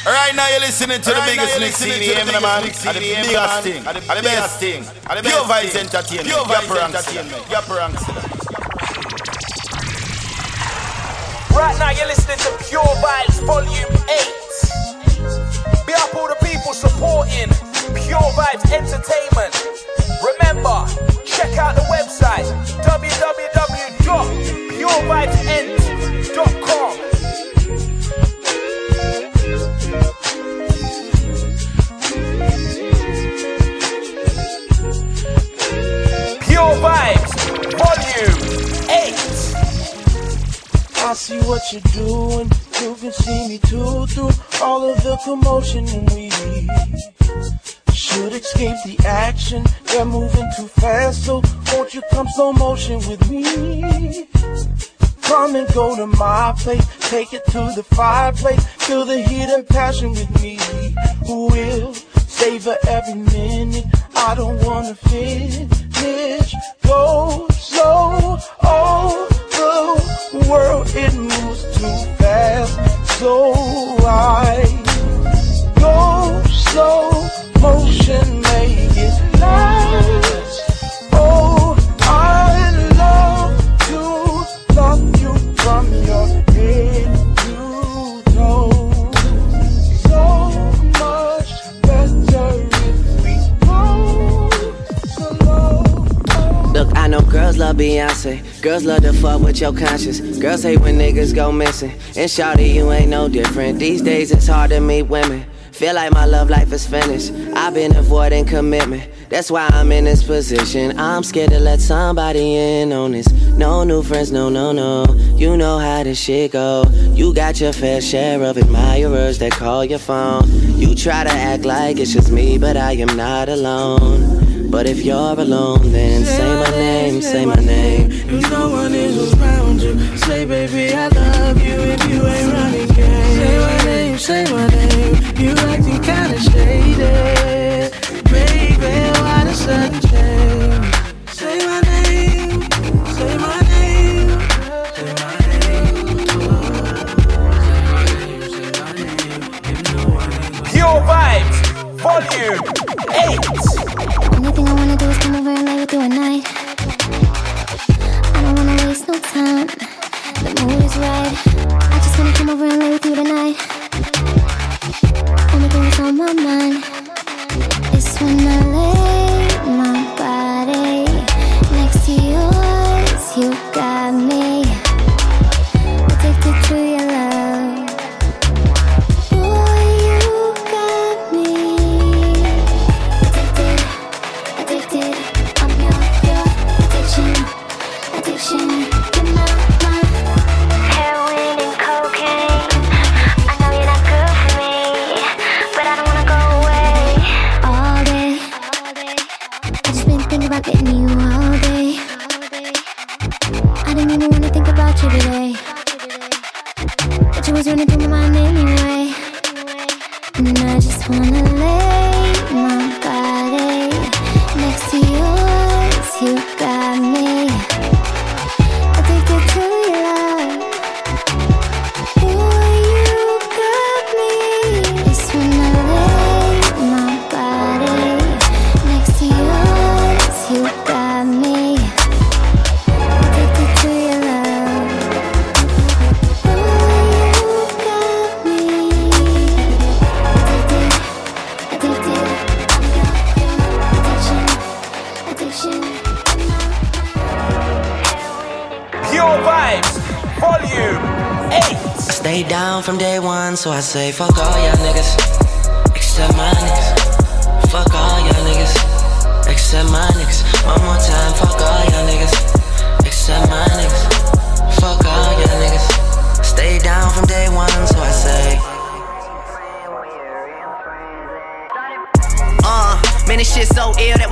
Right now you're listening to the biggest mix in the game, man. The biggest thing, the best thing. Pure Vibes Entertainment. Pure Vibes Entertainment. Right now you're listening to Pure Vibes Volume 8. Be up all the people supporting Pure Vibes Entertainment. Remember, check out the website www.purevibesent.com. Pure Vibes Volume 8. I see what you're doing. You can see me too through all of the commotion, and we should escape the action. They're moving too fast, so won't you come slow motion with me? Come and go to my place, take it to the fireplace, feel the heat and passion with me. We'll savor every minute. I don't wanna finish. Go slow, oh, the world, it moves too fast, so I go slow motion, make it last. Oh, I love to love you from your head to toe. So much better if we go slow. Look, I know girls love Beyonce. Girls love to fuck with your conscience. Girls hate when niggas go missing. And shawty, you ain't no different. These days it's hard to meet women. Feel like my love life is finished. I've been avoiding commitment. That's why I'm in this position. I'm scared to let somebody in on this. No new friends, no, no, no. You know how this shit go. You got your fair share of admirers that call your phone. You try to act like it's just me, but I am not alone. But if you're alone, then say my name, say my name. If no one is around you, say baby I love you if you ain't running game. Say my name, say my name. You acting kinda shady. Baby, why the sudden change? Say my name, say my name. Say my name. Pure Vibes Volume 8. Only thing I wanna do is come over and lay with you at night. I don't wanna waste no time. The mood is right. I just wanna come over and lay with you tonight. Only thing that's on my mind is when I lay my body next to yours. You got me addicted to your love. Boy, you got me addicted. I'm your addiction. You're my heroin and cocaine. I know you're not good for me, but I don't wanna go away all day. I just been thinking about getting you all day. I didn't even wanna think about you today, but you was running through my mind anyway. And I just wanna lay my body next to yours. You got me addicted to your love. Boy, you got me. It's when I lay my body next to yours. You got me addicted to your love. Boy, you got me addicted. I'm your addiction. Pure Vibes Volume 8. Stay down from day one, so I say fuck all y'all niggas, except my niggas. Fuck all y'all niggas, except my niggas. One more time, fuck all y'all niggas, except my niggas. Fuck all y'all niggas. Stay down from day one, so I say. Man, this shit so ill that we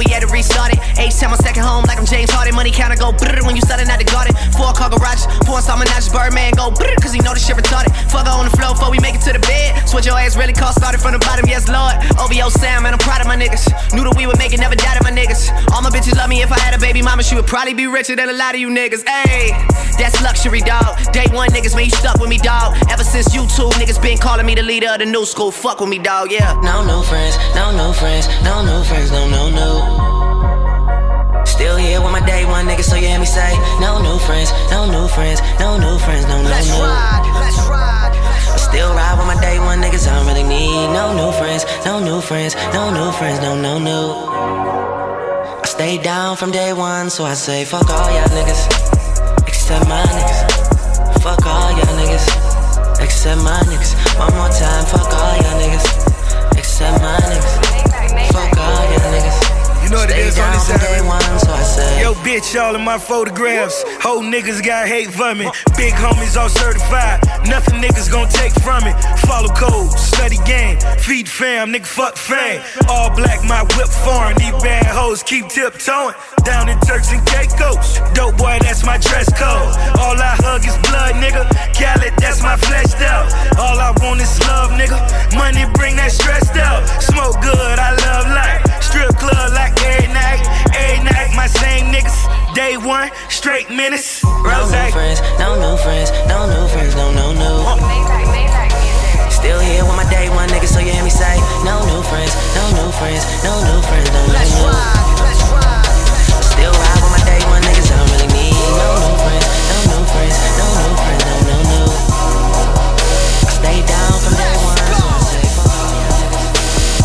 we had to restart it. H-Town, my second home, like I'm James Harden. Money counter go brrr when you starting at the garden. 4-car garages, 4-star menages, Birdman go brrr, cause he know this shit retarded. Fuck her on the floor before we make it to the bed. Switch your ass really cost, started from the bottom, yes Lord. OVO Sam, man, I'm proud of my niggas. Knew that we would make it, never doubted my niggas. All my bitches love me, if I had a baby mama, she would probably be richer than a lot of you niggas. Ayy, that's luxury, dog. Day one niggas, man, you stuck with me, dog. Ever since you two niggas been calling me the leader of the new school. Fuck with me, dog, yeah. No new friends, no new friends, no new friends, no, no, no. Still here with my day one niggas, so you hear me say, no new friends, no new friends, no new friends, no, no, no. Let's ride. I still ride with my day one niggas, I don't really need no new friends, no new friends, no new friends, no, no, no. I stayed down from day one, so I say, fuck all y'all niggas, except my niggas. Fuck all y'all niggas, except my niggas. One more time, fuck all y'all niggas, except my niggas. Fuck all y'all niggas. You know what it is on this side. So I say, yo, bitch, all in my photographs. Whole niggas got hate for me. Big homies all certified. Nothing niggas gon' take from it. Follow code, study game, feed fam, nigga fuck fame. All black, my whip foreign. These bad hoes keep tiptoeing. Down in Turks and Caicos. Dope boy, that's my dress code. All I hug is blood, nigga. Khaled, that's my fleshed out. All I want is love, nigga. Money bring that stressed out. Smoke good, I love life. Strip club like every night, my same niggas. Day one, straight minutes. No new friends, no new friends, no new friends, no, no, no. Still here with my day one niggas, so you hear me say, no new friends, no new friends, no new friends, no, no, no. Still ride with my day one niggas, I don't really need no new friends, no new friends, no new friends, no, no, no. I stay down from day one, so I say, fuck all y'all niggas.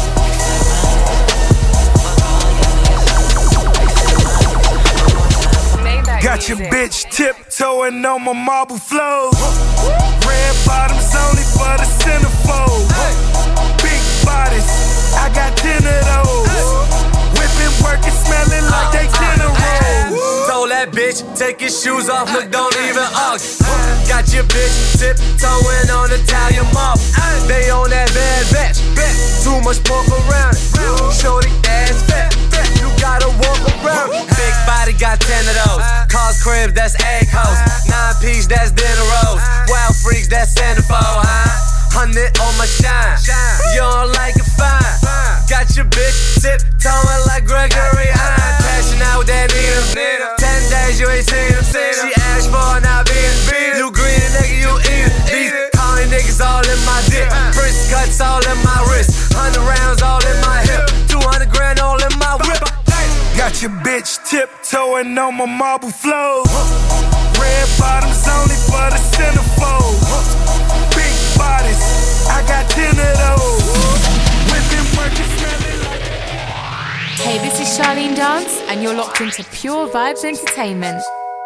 Got your bitch tiptoeing on my marble floors. Red bottoms only for the centerfold. Big bodies, I got 10 of those. Whipping, working, smelling like they dinner rolls. Told that bitch, take your shoes off, look, don't even argue. Got your bitch tiptoeing on Italian marble. They on that bad batch, too much pork around it. Shorty ass fat, you gotta walk around it. Big body got 10 of those. Cars, cribs, that's egg hoes. 9-piece, that's dinner rolls. Wild freaks, that's centerfold, huh? 100 on my shine. You don't like it, fine. Got your bitch tiptoeing like Gregory Hine. Crashing out with that Nina. 10 days you ain't seen him. She asked for now beat. You green nigga, you eat it. These calling niggas all in my dick. First cuts all in my wrist. 100 rounds all in my hip. 200 grand all in my whip. Got your bitch tiptoeing on my marble floors. Red bottoms only for the centerfold. Big bodies, I got 10 of those. Whipping, working, smelling like. Hey, this is Charlene Dance, and you're locked into Pure Vibes Entertainment.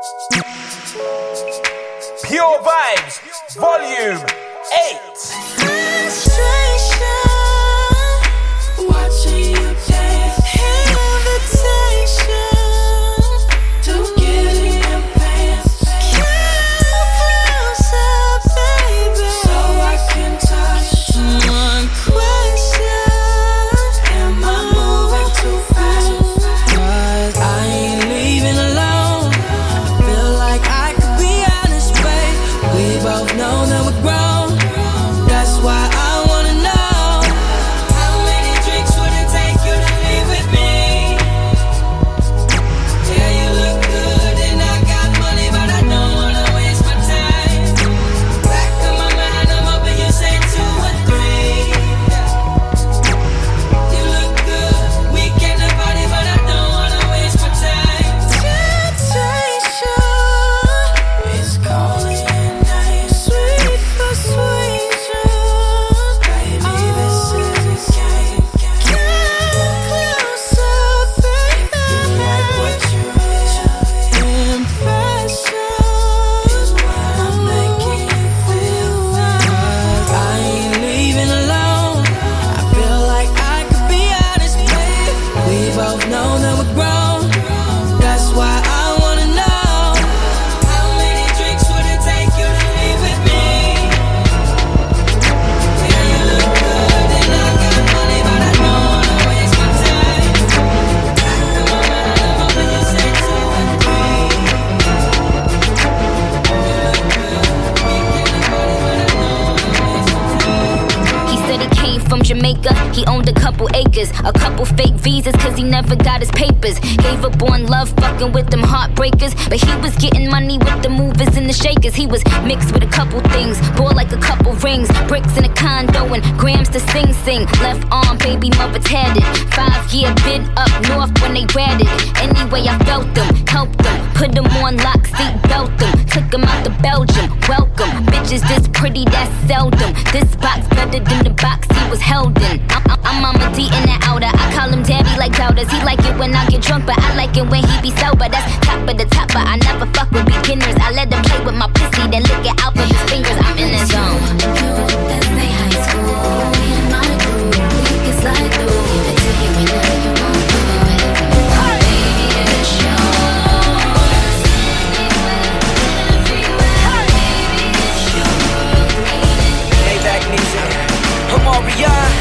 Pure Vibes, Volume 8. Watching you dance, invitation to get in your pants. Get closer, baby, so I can touch. One question: am I moving too fast? 'Cause I ain't leaving alone. Feel like I could be honest, babe. We both know that we're grown. he owned a couple acres, a couple fake visas, cause he never got his papers. Gave up on love, fucking with them heartbreakers. But he was getting money with the movers and the shakers. He was mixed with a couple things, bought like a couple rings, bricks in a condo and grams to sing. Left arm, baby mother tatted. 5-year bid up north when they ratted. Anyway, I felt them, helped them, put them on lock, seat belt them, took them out to Belgium. Welcome, bitches this pretty, that's seldom. This box better than the box he was held in. I'm Mama D in the outer. I call him daddy like doubters. He like it when I get drunk, but I like it when he be sober. That's top of the top, but I never fuck with beginners. I let him play with my pussy, then lick it out with his fingers. I'm in the zone. That's my high school. My crew, we can slide through. Give it to you whenever you want to. Baby, it's yours. Anywhere, everywhere. Baby, it's yours. Maybach music. Omarion.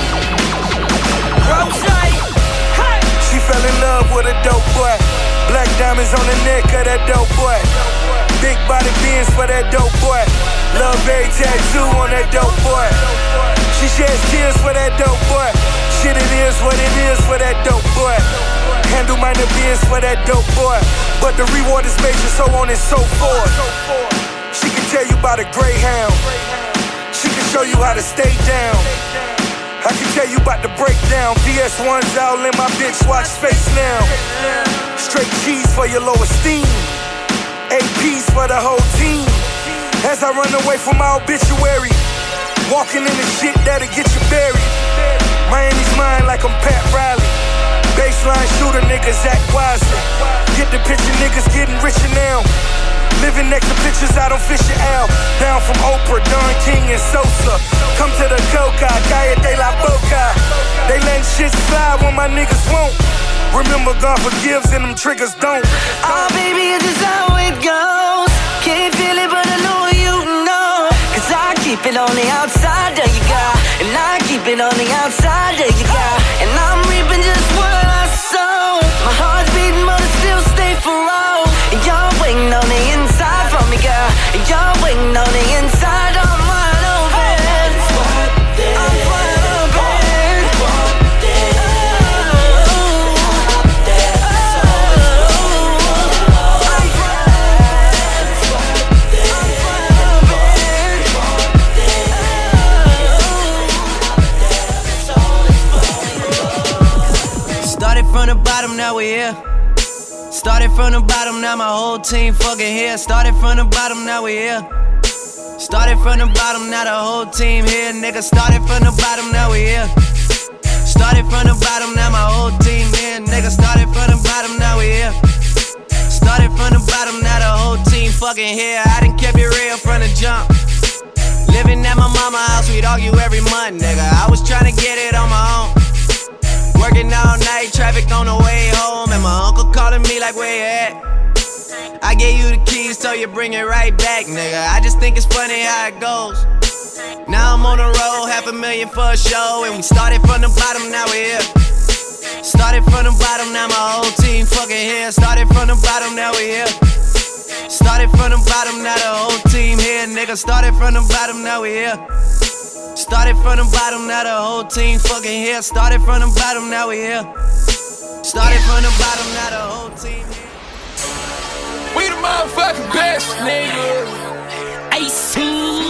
She fell in love with a dope boy. Black diamonds on the neck of that dope boy. Big body beans for that dope boy. Love berry tattoo on that dope boy. She sheds tears for that dope boy. Shit, it is what it is for that dope boy. Handle minor beans for that dope boy. But the reward is major, so on and so forth. She can tell you about a greyhound. She can show you how to stay down. I can tell you about the breakdown. DS1's all in my bitch watch face now. Straight G's for your low esteem. AP's for the whole team. As I run away from my obituary, walking in the shit that'll get you buried. Miami's mine like I'm Pat Riley. Baseline shooter niggas act wisely. Get the picture, niggas getting richer now. Living next to pictures out on Fisher Ave. Down from Oprah, Don King and Sosa. Come to the Coca, Calle de la Boca. They letting shit slide when my niggas won't. Remember God forgives and them triggers don't. Oh baby, it's just how it goes. Can't feel it but I know you know. Cause I keep it on the outside, there you go. And I keep it on the outside, there you go. And I'm reaping just what I sow. My heart's beating but it still stay for all. And y'all waiting on the inside from me, girl. And y'all waiting on the inside, I'm wide open. I'm wide open. Started from the bottom, now we here. Started from the bottom, now my whole team fucking here. Started from the bottom, now we here. Started from the bottom, now the whole team here, nigga. Started from the bottom, now we here. Started from the bottom, now my whole team here, nigga. Started from the bottom, now we here. Started from the bottom, now the whole team fucking here. I done kept it real from the jump. Living at my mama's house, we'd argue every month, nigga. I was trying to get it on my own. Working all night, traffic on the way home, and my uncle calling me like, where you at? I gave you the keys, so you bring it right back, nigga. I just think it's funny how it goes. Now I'm on the road, $500,000 for a show, and we started from the bottom, now we're here. Started from the bottom, now my whole team fucking here. Started from the bottom, now we here. Started from the bottom, now the whole team here, nigga. Started from the bottom, now we here. Started from the bottom, now the whole team fucking here. Started from the bottom, now we here. Started from the bottom, now the whole team here. We the motherfucking best, nigga. AC.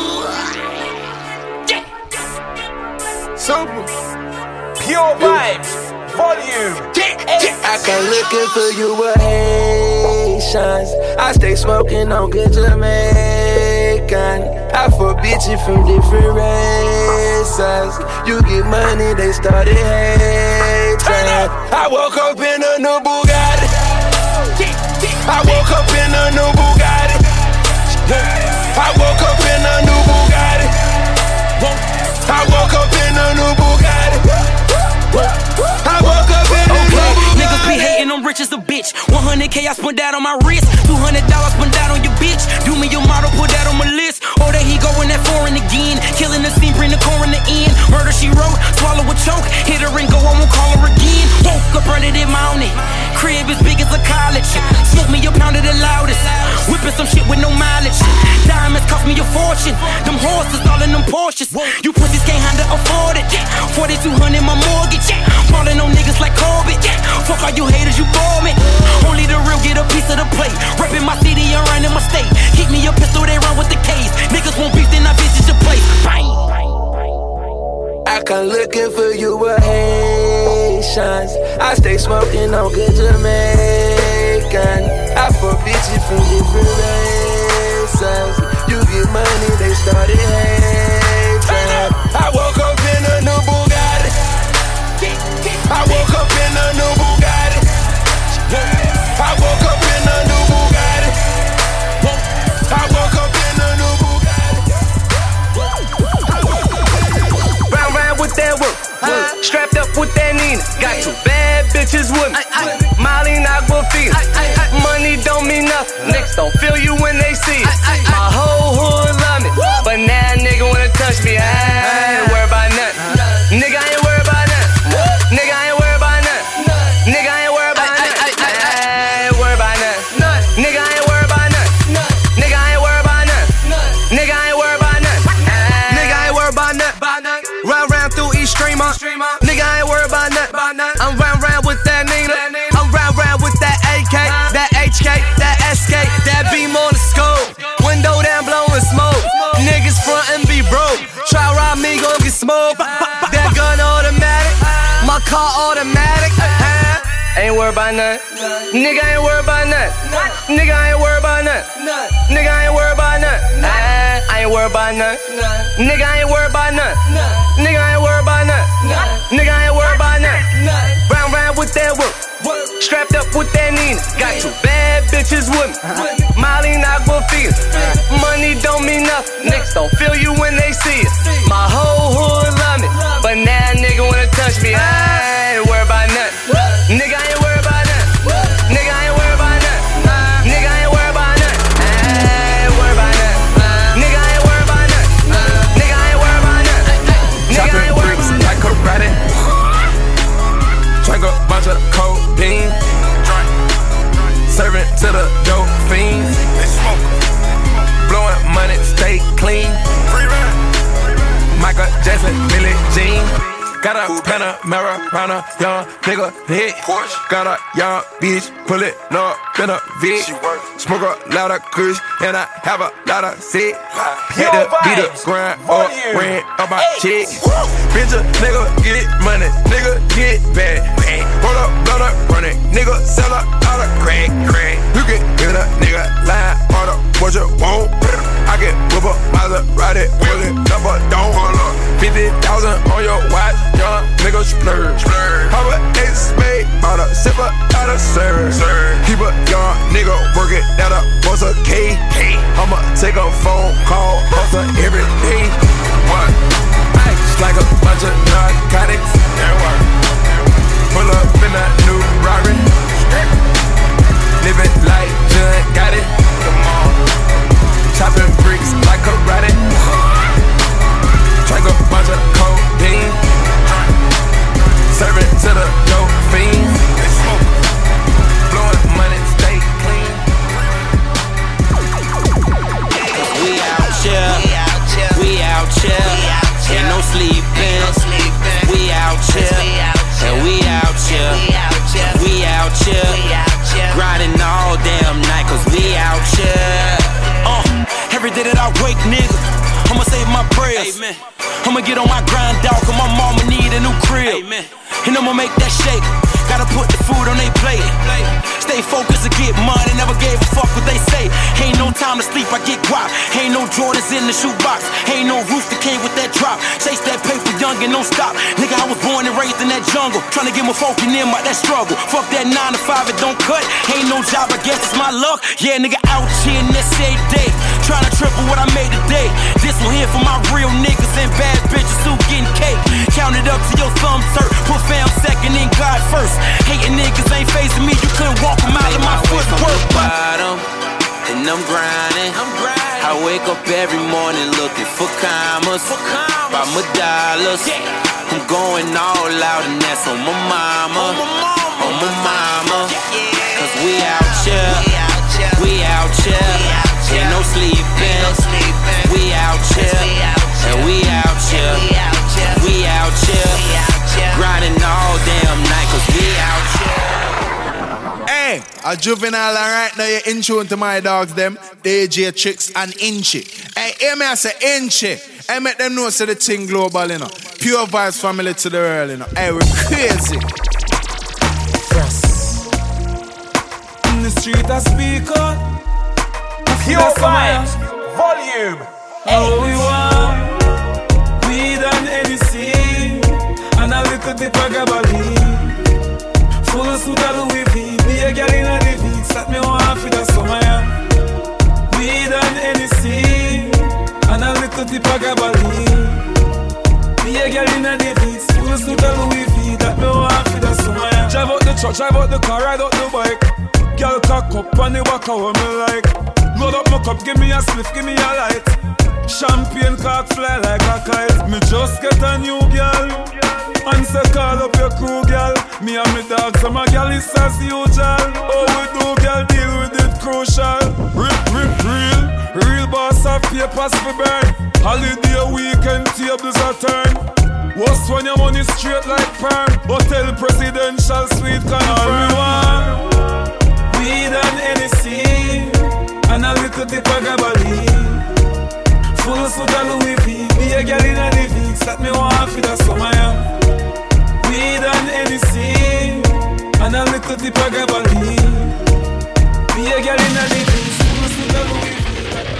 Yeah. Super. Pure Vibes. Volume. I come looking for you with Haitians. I stay smoking on good Jamaican. I fuck bitches from different races. You get money, they started hating. I woke up in a new Bugatti. I woke up in a new Bugatti. I woke up in a new Bugatti. I woke up in a new Bugatti. I woke up in a new Bugatti. Niggas be hating, I'm rich as a bitch. 100K I spent that on my wrist. $200 spent that on your bitch. Do me your model, put that on my list. Oh, there he going that foreign again. Killing the scene, bring the coroner in. Murder she wrote, swallow a choke. Hit her and go, I won't call her again. Woke up, running in mountain. Crib as big as a car college. Smoke me a pound of the loudest. Whipping some shit with no mileage. Diamonds cost me a fortune. Them horses all in them Porsches. You pussies can't handle afford it. 4,200 my mortgage. Falling on niggas like Corbett. Fuck all you haters, you bore me. Only the real get a piece of the plate. Reppin' my city and running my state. Keep me a pistol, they run with the case. Niggas won't beef, then I visit your place. Bang. I come looking for you with Haitians. I stay smoking on good Jamaican. I fuck bitches from different races. You get money, they started hating. I woke up in a new Bugatti. I woke up in a new Bugatti. I woke up in a new Bugatti. I woke up in a new Bugatti. Round round with that work. Strapped up with that Nina. Got two bad bitches with me. Molly Aquafina. Money don't mean nothing. Niggas don't feel you when they see it. My whole hood love me. But now nigga wanna touch me. I ain't worried about nothing. Nigga, I ain't worried about nothing. Nigga, I ain't worried about nothing. Nigga, I ain't worried about nothing. I ain't worried about nothing. Nigga, I ain't worried about nothing. Nigga, I ain't worried about nothing. Nigga, I ain't worried about nothing. Nigga, I ain't worried about nothing. Round round through East Streamer. Nigga, I ain't worried about nothing. I'm round round with that Nina. I'm round round with that AK, that HK, that SK, that beam on the scope. Window down blowing smoke. Niggas front and be broke. Try rob me, gon' get smoked. That gun automatic, my car automatic. Ain't worried about nothing. Nigga, I ain't worried about nothing. Nigga, I ain't worried about nothing. Nigga, I ain't worried about nothing. I ain't worried about nothing. Nigga, I ain't worried about nothing. Nigga, I ain't worried about nothing. Nigga, I ain't worried about nothing. Round round with that work. Strapped up with that Nina. Got two bad bitches with me. Molly Aquafina. Money don't mean nothing. Niggas don't feel you when they see it. My whole hood love me. But now nigga wanna touch me. I ain't worried about nothing. Nigga, I ain't worried about nothing. Nigga, I ain't worried about nothing. Nigga, I ain't worried about nothing. I ain't worried about nothing. Nigga, I ain't worried about nothing. Nigga, I ain't worried about nothing. Chopping bricks like karate. Drink a bunch of codeine. Serving to the dope fiends. Blowing money, stay clean. Michael Jackson, Billie Jean. Got a Panamera, round a young nigga hit. Got a young bitch, pull it up in a Vic. Smoke a lot of kush, and I have a lot of sick. Hit the beat up, grind or ran up my chick. Bitch, a nigga get money, nigga get bad. Roll up, blood up, run it, nigga sell a lot of crack. You can hear the nigga line, part of what you want. I can whip up Maserati, pull it up or don't. 50,000 on your watch. Young nigga splurge. How a ace spade, bought a sipper out of serve. Keep a young nigga working at a boss a K. I'ma take a phone call, hustle every day. What? Just like a bunch of narcotics. Pull up in a new Rari. Living like John got it. Come on. Chopping bricks like karate. Drink a bunch of codeine. Serving to the dope fiends. Blowing money, stay clean. We out here. We out here. Ain't no sleeping. We out here. And we out here. We out here. Grinding all damn night, cause we out here. Every day that I wake, nigga, I'ma say my prayers. Amen. I'ma get on my grind, dog, cause my mama need a new crib. Amen. And I'ma make that shake. Gotta put the food on they plate. Stay focused to get money, never gave a fuck what they say. Ain't no time to sleep, I get guap. Ain't no Jordans in the shoebox. Ain't no roof that came with that drop. Chase that paper young and don't stop. Nigga, I was born and raised in that jungle. Tryna get my folk in them out that struggle. Fuck that 9 to 5, it don't cut. Ain't no job, I guess it's my luck. Yeah, nigga, out here in this every day. Tryna triple what I made today. This one here for my real niggas and bad bitches who getting cake. Count it up to your thumbs hurt. Put fam second and God first. Hating niggas ain't facing me. You couldn't walk a mile in my footwork. Bottom, and I'm grinding. I wake up every morning looking for commas. By my dollars. I'm going all out and that's on my mama. On my mama. Cause we out here. We out here. Ain't no sleeping. We out here. And we out here. We out here. Grinding all damn night, cause we out here. Hey, a juvenile, alright, now you're in tune to my dogs, them, DJ Tricks and Inchy. Hey, hear me, I say Inchy. I make them know, say the thing global, you know. Pure Vibes family to the world, you know. Hey, we're crazy. Yes. In the street, I speak on. Pure Vibes, volume 8. All we want, we done anything. And a little bit of gabardine. Full of suit of Louis V. Be a girl in a living. Sat me one for the summer, yeah. We done anything. And a little bit of gabardine. Be a girl in a living. Full of suit of Louis V. That me one for the summer, yeah. Drive out the truck, drive out the car, ride out the bike. Girl cock up on the back of what me like. Load up my cup, give me a spliff, give me a light. Champagne cock fly like a kite. Me just get a new girl. Answer call up your crew, girl. Me and me dogs, so my girl is as usual. Oh, we do, girl, deal with it crucial. Real boss of papers for burn. Holiday weekend, tables are turn. Worst when your money straight like perm. Hotel presidential suite confirm. We done anything. And a little bit of gabardine. Full of suit of Louis V. Be a girl in a living. Sat me one for the summer, yeah. We done anything. And a little bit of gabardine. Be a girl in a living. Full of suit of Louis V.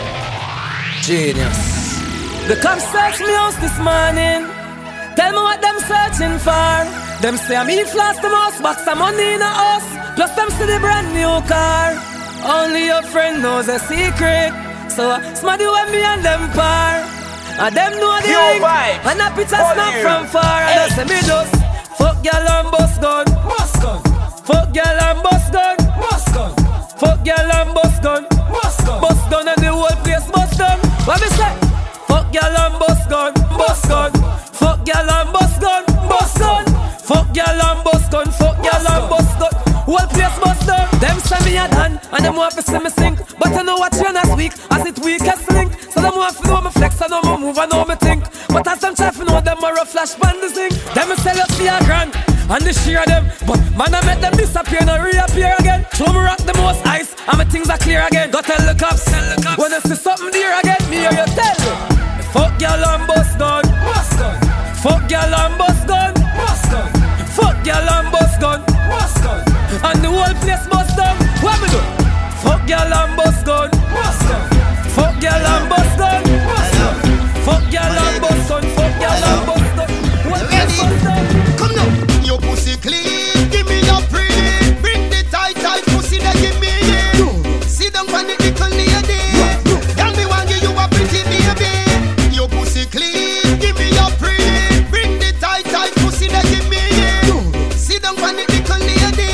Genius. The cops search me house this morning. Tell me what them searching for. Them say I'm eat floss the most. Box of money in a house. Plus them see the brand new car. Only your friend knows a secret. So smarty when me and them par. And them know the ring. And a picture snap from far. And I say me just fuck girl and bust gun. Fuck girl and bust gun. Fuck girl and bust gun. Bust gun and the whole place bust gun. What me say? Fuck girl and bust gun. Bust gun. Fuck girl and bust gun. Bust gun. Fuck girl and bust gun. Fuck girl and bust gun. Whole place bust down. Them say me a done, and them want to see me sink. But I know what you as weak, as it weakest link. So them want to know me flex, I know me move, I know me think. But as them try to know them are a flash band the thing. Them sell us for a grand, and they share them. But man I make them disappear and reappear again. Show me rock the most ice, and my things are clear again. Go tell the cops, when I see something dear again, me hear you tell them. Fuck y'all and bust gun. Fuck y'all and bust gun. Fuck y'all and bust gun. And the whole place bust down. What me do? Fuck y'all and bust gun. Fuck y'all and bust gun. Fuck y'all and bust gun. Fuck y'all and bust gun. What place bust down? Come now, your pussy clean. Give me your pretty. Bring the tight pussy that give me it. Sit down on the little lady. Tell me one give you a pretty baby. Your pussy clean. Give me your pretty. Bring the tight pussy that give me it. Sit down on the little lady.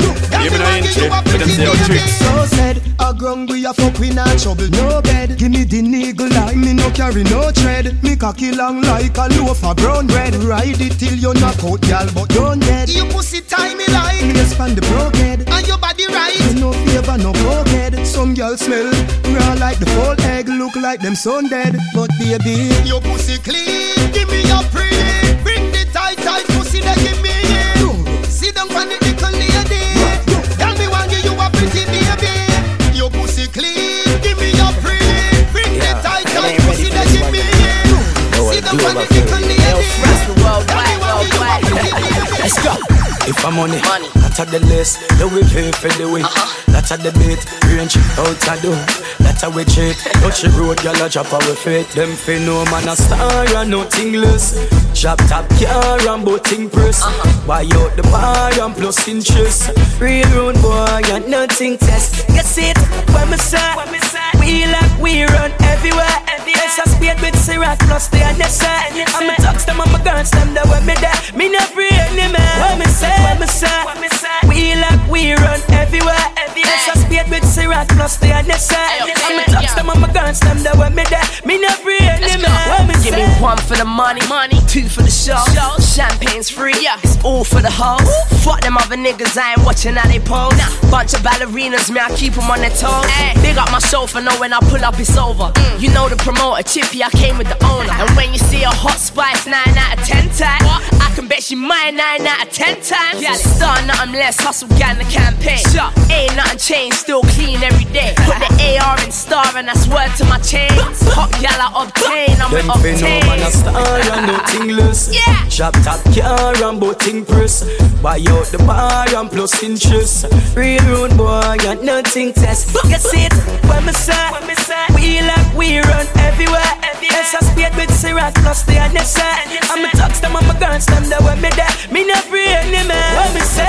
So said, a grung we a fuck we not trouble no bed. Give me the niggle like me no carry no tread. Me cocky long like a loaf of brown bread. Ride it till you knock out y'all but don't dead. You pussy tie me like me expand the broke head. And your body right, you no favor no cokehead. Some girls smell raw like the full egg. Look like them son dead. But baby, your pussy clean. Give me your pretty. Bring the tight pussy that give me it. Sit down on the little lady. Tell me one give you a pretty baby. Your pussy clean. Give me your pretty. Bring the tight pussy that give me it. Sit down on the little lady. Let's go. If I'm money, that's at the list. The we pay for the week. That's at the beat. Range out a do. That's how we cheat. Touch the road, y'all a drop our feet. Them fi no man a star and nothing less. Drop top car and boating press. Buy out the bar and plus interest. Real road boy and nothing test. You see it when me say we like we run everywhere. It's a speed with Ciroc plus the NSA. I'm a talks them, I'm a guns them. That when me there, me not free any man. When me say we like we run everywhere. It's a speed with Ciroc plus the NSA. I'm a talks them, I'm a guns them. That when me there, me not free any man. When me give me one for for the money, 2 for the show. Champagne's free, it's all for the hoes. Fuck them other niggas, I ain't watching how they pose. Bunch of ballerinas, me, I keep them on their toes. Big up my chauffeur, know when I pull up it's over. You know the promoter, Chippy, I came with the owner. And when you see a hot spice, 9 out of 10 times, I can bet she mine 9 out of 10 times. Yeah, star, nothing less, hustle, gang the campaign. Ain't nothing changed, still clean every day. Put the AR in star and that's word to my chain. Hot gal I obtain, I'm an obtain. Them no man a star and no tingless. Shop top car and boating press. Buy out the bar and plus interest. Real road boy and nothing test. You see it when me say we like we run everywhere. Yes, I speed with Sirat plus the NSA. I'm a touch them, I'm a guns them that when me there. Me not free any man. When me say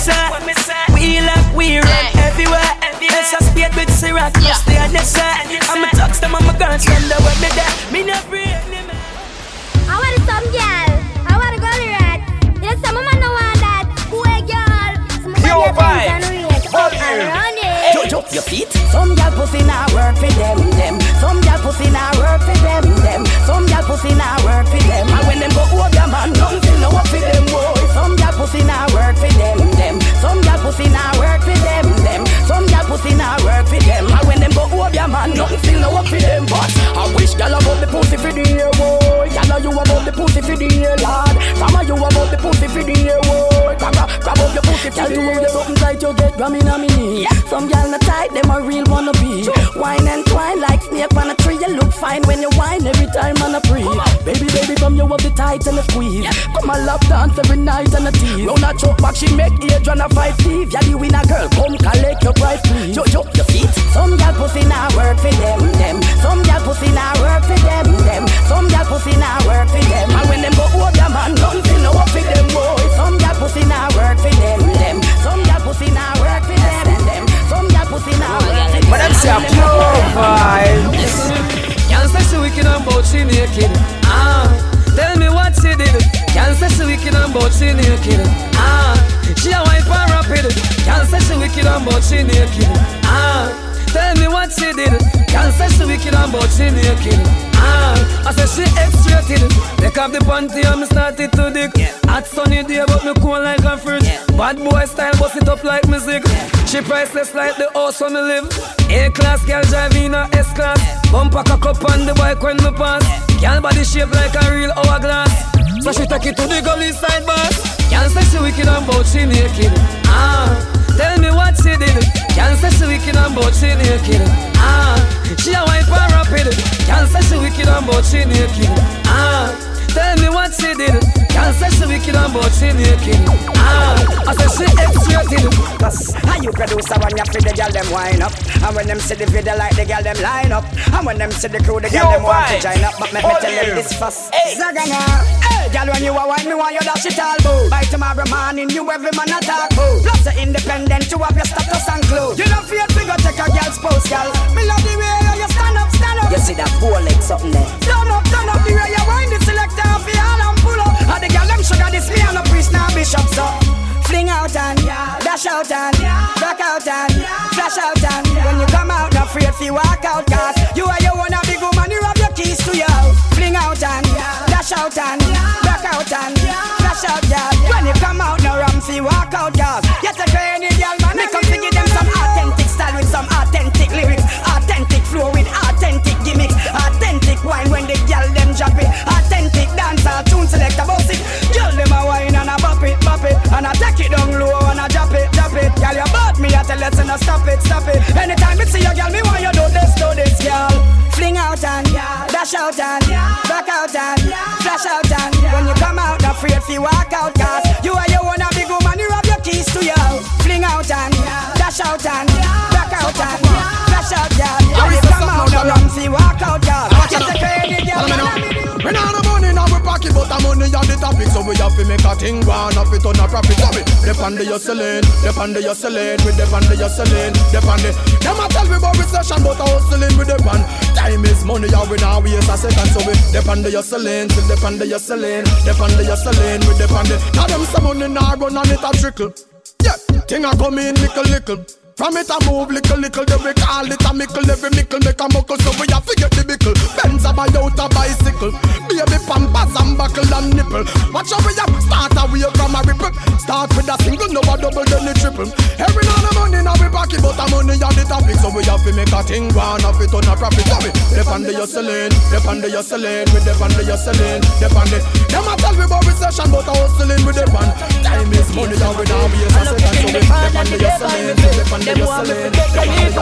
we like we run everywhere. Yes, I speed with Sirat plus the NSA. I'm a touch them, I'm a guns them that when me there. Me not free any man. I want some girl. I want a girl red. You know some man don't want that. Boy girl. Some Pure Vibes. Jump your feet. Some gal pussy nah work for them. Some gal pussy nah work for them. Some gal pussy nah work for them. And when them go over your man, nothing no up for them boy. Some gal pussy nah work for them. Some gal pussy nah work for them. Some gal pussy nah work for them. And when them go over your man, nothing no up for them. But I wish gal about the pussy for the year boy. Gal you about the pussy for the year lad. Mama you about the pussy for the year boy. Grab up your pussy for the year. Something tight you get gram in a mini. Some gal not tight, them a real wanna be. Wine and twine like snake on a tree. You look fine when you whine every time on a pre. Baby, come you up the tight and the squeeze. Come a lap dance every night and a tease. Round a choke back, she make age on a 5 teeth. Yeah, the winner girl, come collect your price please. Yo, your feet. Some gal pussy nah work for them. Some gal pussy nah work for them. Some gal pussy nah work for them. And when them go over your man, nothing no up for them boy. Some gal pussy nah work for them. Some gal pussy nah work for them. Some gal pussy nah work for them. But I'm say a Pure Vibes. Can't say she wicked and bout she naked. Tell me what she did. Can't say she wicked and bout she naked. She a wipe and rapid. Can't say she wicked and bout she naked. Tell me what she did. Can't say she wicked and bout she naked. I said she X-rated. Take off the panty and me started to dig. Hot sunny day but me cool like a fridge. Bad boy style bust it up like music. She priceless like the house where me live. A-class girl drive in a S-class. Bumper cock up on the bike when me pass. Girl body shape like a real hourglass. So she take it to the gully side boss. Can't say she wicked and bout she naked. Tell me what she did. Can't say she wicked and bout she naked. She a wipe and rapid. Can't say she wicked and bout she naked. Tell me what she did. Can't say she wicked and bout she naked. I said she X-rated. Cause how you producer when you feel the girl them wind up. And when them see the video like the girl them line up. And when them see the crew the girl them want to join up. But make me tell them this first. Zagana. Hey girl when you a wine me want you dash it all boo. By tomorrow morning you every man a talk boo. Plus the independent you have your status and clue. You don't fear to go check a girl's post girl. Me love the way you stand up. You see that bow like something there. Turn up the way you wind the selector and feel and pull up. And the girl them sugar this me and a priest now bishop so. Fling out and dash out and back out and flash out and when you come out not afraid fi walk out cause you are your one a big woman you have your keys to your house. Fling out and dash out and back out and flash out girl. When you come out no ram fi walk out cause you take any girl man me come to give them some authentic style with some authentic lyrics, authentic flow with authentic gimmicks, authentic wine when the girl them drop it, authentic dancehall tune select a boss it. Girl them a wine and a bop it and I take it down low and I drop it. Girl you bought me I tell you to no stop it. Anytime me see you girl me want you do this girl. Fling out and dash out and back out and flash out and when you come out not afraid fi walk out cause you are your one a big woman you have your keys to your house. Fling out and dash out and back out and flash out girl. When you come out no run fi walk out girl. You take any girl. We not no money now we pocket but the money on the topic so we have to make a thing run up it on a profit of it. Depend the hustling, we depend the hustling. Them a tell me about recession but a hustling with the pan. Time is money and we now waste a second so we depend the hustling, we depend the hustling. Now them some money now run and it a trickle. Yeah, thing a come in little. From it a move little, then we call it a mickle. Every mickle make a muckle, so we have to get the mickle. Benz a buy out a bicycle. Baby pamper and nipple. Watch how we start a wave from a ripple. Start with a single, no a double, then the triple. Every now and money now we pocket, but the money on the topic. So we have to make a thing one of it on a profit. So we depend the hustling, depend the hustling, we depend the hustling, depend the. Them a tell me about recession, but I hustling with the pan. Time is money now we now be a second. So we depend the hustling, depend the hustling, depend the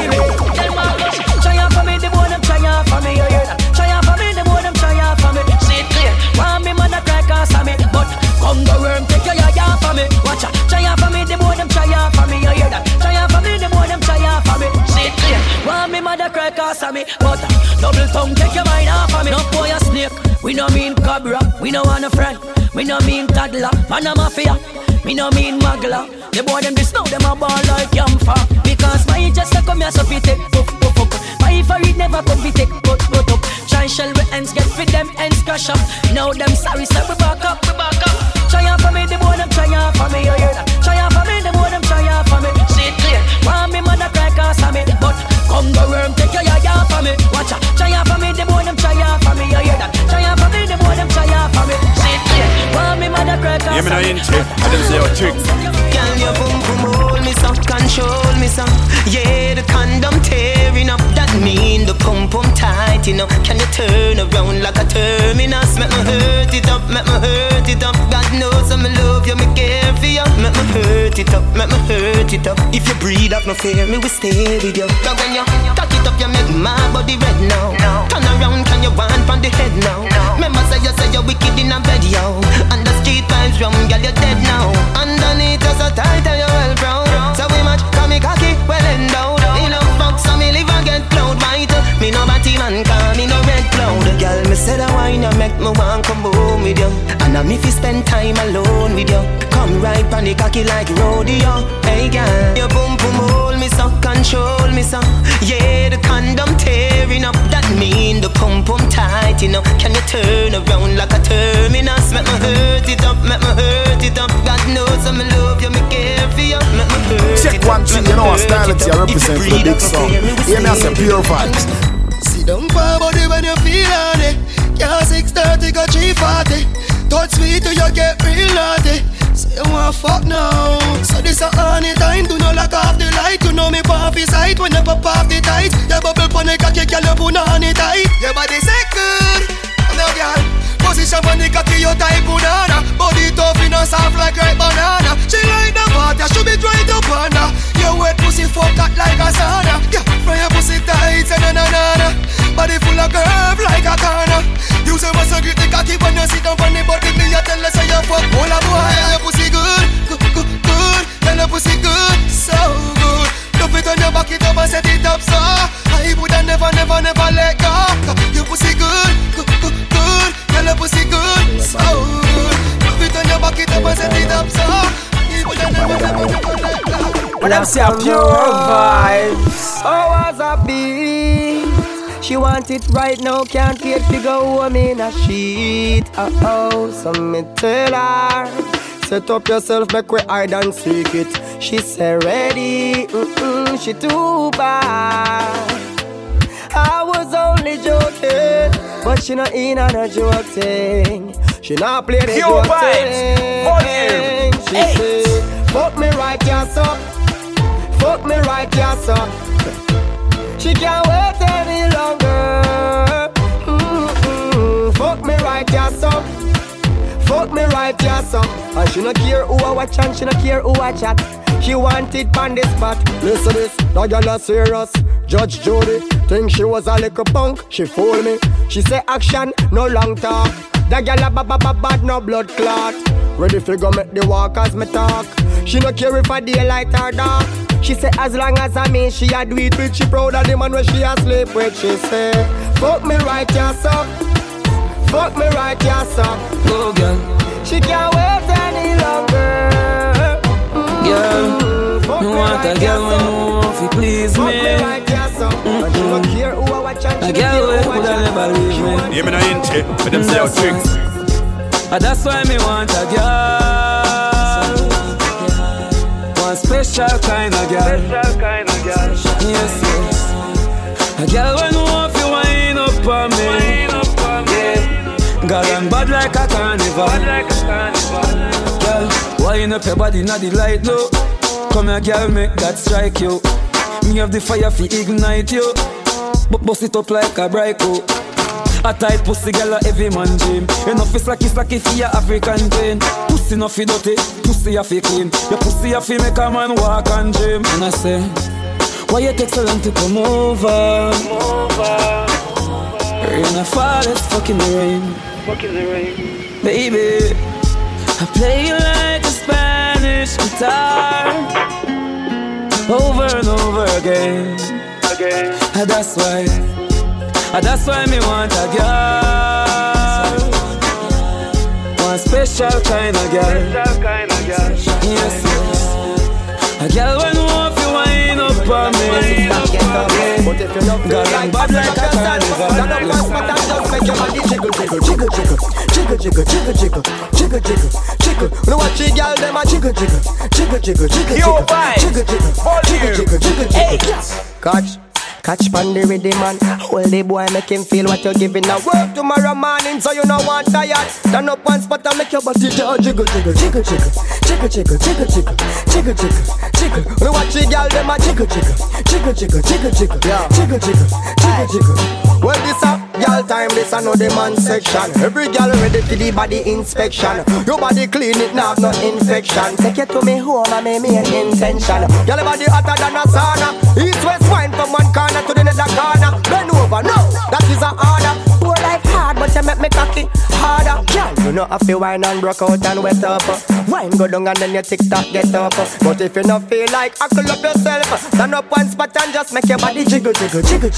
hustling. Try out for me, the boy them try out for me, you hear that? Try out for me, the boy them try out for me. See it clear, want me mother cry cause of me, but come the worm take your yard for me. Watch out, try out for me, the boy them try out for me, you hear that? Try out for me, the boy them try out for me. See it clear, want me mother cry cause of me, but double tongue take your mind off of me. No boy a snake, we no mean cobra, we no want a friend, we no mean toddler, man a mafia, we no mean muggler. The boy them this now them a ball like yamfa, because my just a come here so fi take puff puff up. My favorite never come fi take put up. Try shell with ends get fit them ends crush up. Now them sorry so we back up, we back up. Try out for me, the boy them try out for me, you hear that? Try out for me, the boy them try out for me. See it clear, want me mother cry cause of me, but come the worm take your yard for me. Watch out, try out for me, the boy them try out for me, you hear that? Try out for me, the boy them try out for me. See it clear, want me mother cry cause of me. Yeah, me no inch, I didn't say your tricks. Girl, your boom boom hold me some, control me some. Yeah, the condom tearing up, that mean the pum pum tight, you know. Can you turn around like a terminus? Make me hurt it up, make me hurt it up. God knows I'm love you, me care for you. Make me hurt it up, make me hurt it up. If you breathe up, no fear, me will stay with you. Cause when you cock it up, you make my body red now. Turn around, can you want from the head now? Remember say you're wicked in a bed, yo. And the street vibes rum, girl, you're dead now. Underneath us so tight and you're well proud. So we match, call me cocky, well endowed. Me no fuck, so me live and get cloud white. Me no batty man, call me no red cloud. Girl, me say the wine you make me want come home with you. And I'm if you spend time alone with you. Come right on the cocky like rodeo. Hey girl, your boom boom hold me so, control me so. Yeah, the condom tearing up, that mean the pum pum tight, you know. Can you turn around like a terminus? Make me hurt it up, make me hurt it up. God knows I'm love you, me care for you. Make me hurt check it up. one thing, you know, stylity I represent for the big song. Hear me as a pure vibes. Sit down for body when you feel on it. Yeah, 6:30 got 3:40. Touch sweet till you get real naughty. So you want fuck now. So this a honey time. Do not lock off the light. You know me pop his sight when you pop off the tight. Your bubble pon the cocky, girl, you put honey tight. Your body say good. Now girl, position pon the cocky, you type banana. Body tough, you know soft like ripe banana. She like the water, she be dry to panda. Your wet pussy fuck hot like a sauna. Yeah, from your pussy tight, say na na na na. Body full of curve like a corner. You say what's so great the cocky when you sit down on the body. Me you tell her say you fuck all a boy. Your pussy good, good, good, good. Tell your pussy good, so good. Dump it on your back it up and set it up so I woulda never, never, never let go. Your pussy good, good, good, good. Tell your pussy good, so good. Dump it on your back it up and set it up so I woulda never, never, never let go. When I'm saying pure vibes, oh was a beat. She want it right now, can't wait to go home in a sheet. Oh, so me tell her, set up yourself, make we hide and seek it. She say ready, she too bad. I was only joking, but she not in on a joke thing. She not play the Pure joke vibes, thing. She say, fuck me right, yes up. Fuck me right, yes up. She can't wait any longer. Fuck me right, yes up. Fuck me right, yes up. And she no care who I watch and she no care who I chat. She want it on the spot. Listen this, that girl is serious. Judge Judy, think she was a little punk. She fool me. She say action, no long talk. That girl a bad, no blood clot. Ready for go make the walk as me talk. She no care if I daylight or dark. She say as long as I mean she a do it with. She proud of the man when she a sleep with. She say fuck me right yes up. Fuck me right yes up. Oh girl, she can't wait any longer. Girl, you want a girl when you want to please me. Fuck me right yes up. And she don't care who I watch and she don't care who I watch. never leave me. Yeah, me no inch it, but them say tricks. That's why me want a girl. One special kind of girl. Yes, yes. A girl when want to wind up on me. Yeah. Girl, I'm bad like a carnival. Girl, wind up your body, not the light low. Come here, girl, make that strike you. Me have the fire fi ignite you. But bust it up like a Bryco. A tight pussy, girl, a heavy man dream. Enough is slacky for your African pain. Pussy no fi dirty, pussy a fi clean. Your pussy a fi make a man walk and dream. And I say, why you take so long to come over? Rain a fall, it's fucking the rain. Baby, I play you like a Spanish guitar, over and over again. That's why me want a girl, one special kind of girl. Yes, a girl when want to wind up on me. Girl, I'm bad like a carnival. Jiggle. No watch the girl them a jiggle. Catch pandy with the man. Hold the boy, make him feel what you're giving. Now work tomorrow morning, so you know want tired. Stand up one spot and make your body jiggle. No watch the girl them a jiggle. Well, this a girl time, this a no the man section. Every girl ready for the body inspection. Your body clean, it not no infection. Take it to me home and make me an intention. Girl body hotter than a sauna. East west wine from one corner to the other corner. Bend over, no, that is an order. Poor life hard, but you make me cocky harder. Girl, you know I feel wine and broke out and wet up. Wine go down and then your TikTok get up. But if you not feel like huckle up yourself, stand up one spot and just make your body jiggle. No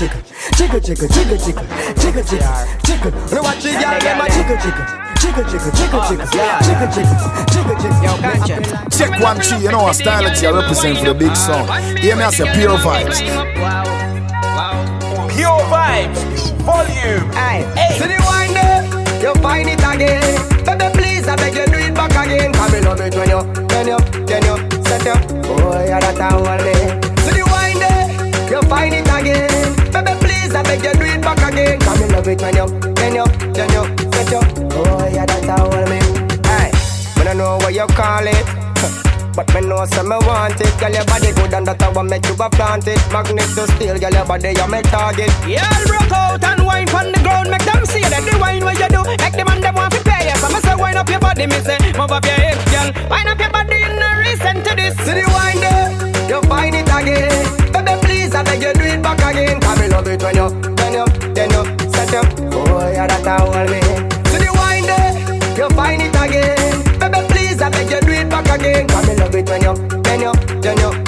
watch the girl them a jiggle. Check 1 3, you know what style I represent for the big song. Hear me as a Pure Vibes. Pure Vibes, volume 8. See the wine there, you find it again. Baby please, I beg you do it back again. Come me love it when you set up. Oh yeah, that's how I live. See the wine there, you find it again. Baby please, I beg you do it back again. Come me love it when you set up. Oh yeah, that's how I live. Hey, I don't know what you call it, but me know some me want it. Girl, your body good and that I want make you a plant it. Magnet to steel, girl, your body you make target. Yeah, broke out and wine from the ground, make them see that the wine what you do. Make them and them want to pay. So me say wine up your body, me say move up your hips, girl. Wine up your body in the recent to this. See the wine there, you find it again. Baby please, I beg you do it back again. Cause me love it when you set up. Oh yeah, that's how I live. See the wine there, you find it again. Baby please, I beg you do it back again. Cause me love it when you set up.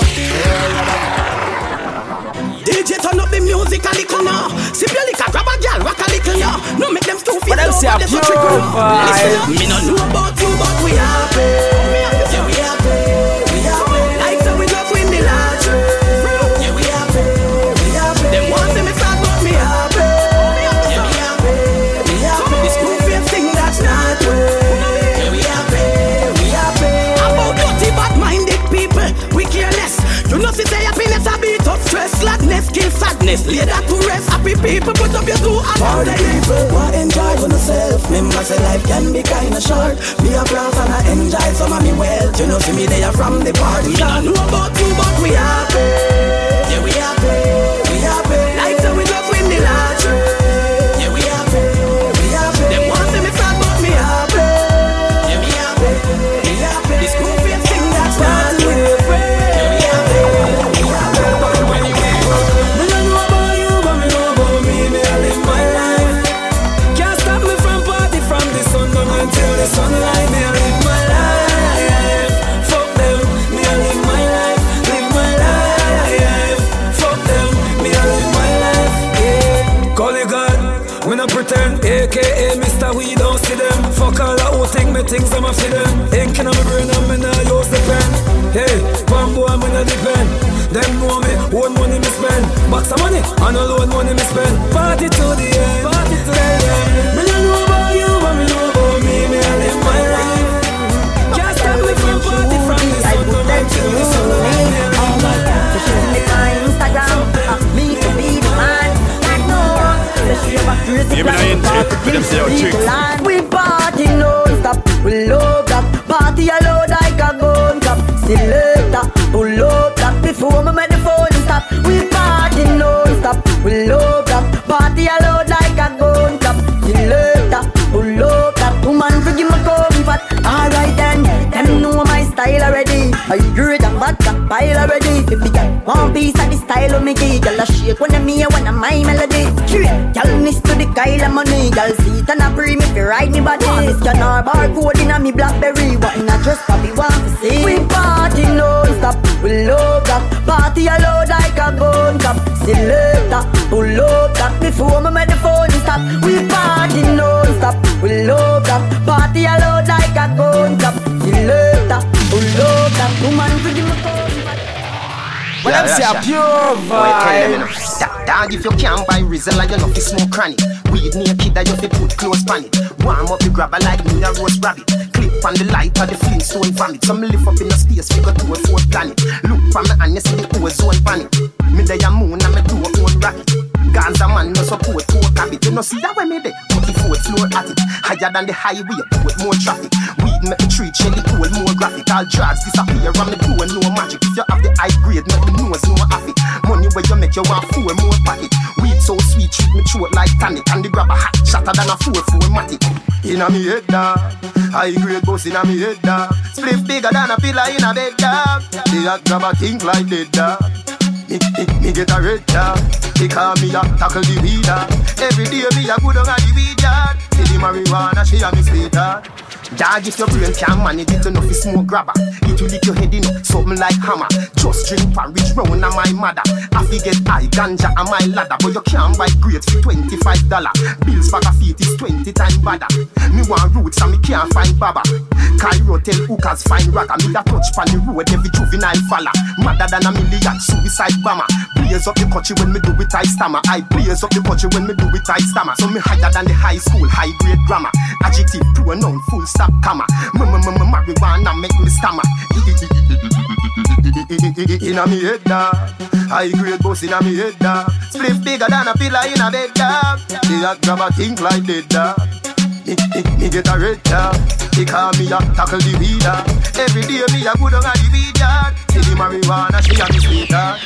DJ turn up the music a little now. Sip your liquor, grab a girl, rock a little now. No make them stupid. But them say a Pure Vibes. Me no know about you, but we happy. Yeah, we happy. Like so we just win the lottery. Yeah, we happy. Them want see me sad, but me happy. Yeah, we happy. This goofy thing that's not true. Yeah, we happy. About dirty bad-minded people, we careless. You know see say happiness a beat up stress. Gladness kill sadness, lay that to rest. Happy people put up your two hands. All the people want enjoy on yourself. Remember say life can be kinda short. Me a proud and I enjoy some of me wealth. You know see me there from the party. Me not know about you but we happy. Yeah we happy. Like so we just win the lottery. Yeah we happy. Them want see me sad but me happy. Yeah we happy. This goofy thing that's not true. Sunlight, me I live my life. Fuck them, me I live my life. Live my life. Fuck them, me I live my life. Yeah. Call it God, we not pretend. AKA Mr. We don't see them. Fuck all that who think me things I'm a for them. Ink in my brain and me not use the pen. Hey, one boy me not depend. Them know me, own money me spend. Box of money, and all own money me spend. Party to the end, party to the end. Me don't know about you, but me know about me. Me I live my life. Can't stop me from party from the sun to the sunlight. All my time to show me my Instagram. Me to be the man. Like no one. Especially about crazy. You mean I ain't but them say how 3 land. We party non-stop, we love that. Party alone like a gun cap. Selector, pull up that. Before me make the phone stop. We party non-stop, we love that. Party alone like a gun cap. Selector, pull up that. Woman forgive me comfort. Alright then, them know my style already. I heard that vodka pile already. If you got one piece of the style of me key, girl a shake when I'm me, when I'm my melody. Girl miss to the Kyle of money. Girl see it and a pre me fi ride me body. This can our barcode in a me Blackberry. What in a dress Bobby want to see. We party non-stop, we love that. Party alone like a gun cap. Selector, pull up that. Before me make the phone stop. We party non-stop, we love that. Party alone like a gun cap. Selector, pull up that. Woman forgive me comfort. When I'm say a pure vibe. Dog, if you can't buy Rizla, you know fi smoke cranny. Weed naked, that you fi put close pan it. Warm up the grabber like me a roast rabbit. Clip on the light of the Flintstone vomit. Some lift up in the space, figure to a fourth planet. Look from me and you see the ozone panic. Me day a moon and me do a own rocket. Gaza man no support poor habit. You know see that way me dey 44th floor at it. Higher than the highway, with more traffic. Weed make the treat shelly cool, more graphic. All drugs disappear and me do no magic. If you have the high grade, make me nose no affy. Money where you make you want 4 more pocket. Weed so sweet, treat me throat like tonic. And the grab a hot, shatter than a 4 matic. Inna me head dog, high grade boss inna me head dog. Split bigger than a pillar in a bed dog. The hot grab a think like dead dog. Me get a red dog. They call me a tackle the weed dog. Every day me a good on the weed dog. See the marijuana, she a me sweet dog. Dog, if your brain can't manage it enough, it's smoke grabber. It will lick your head in something like hammer. Just drink porridge round on my mother. I forget high ganja on my ladder. But you can't buy grapes for $25. Bills for a feet is 20 times badder. Me want roots and me can't find baba. Cairo tell hookers find ragga. Me da touch pan the road every juvenile falla. Madder than a million suicide bomber. Blaze up the country when me do it I stammer. I blaze up the country when me do it I stammer. So me higher than the high school, high grade grammar. Adjective, pronoun, full stop, comma. Marijuana make me stammer. Inna me head dog, high grade boss inna me head dog. Split bigger than a pillar in a bed dog. The hot grab a think like dead dog. Me get a red dog. They call me a tackle the weed dog. Every day me a good on the weed dog. See the marijuana she a me sweet dog.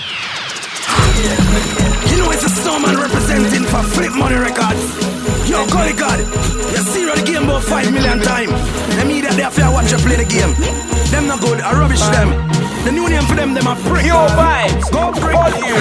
You know it's a snowman representing for Flip Money Records. Yo, call it God. You see the game about 5 million times. Them idiot they have to watch you play the game. Them not good, I rubbish them. The new name for them a prick. Pure vibes, go prick.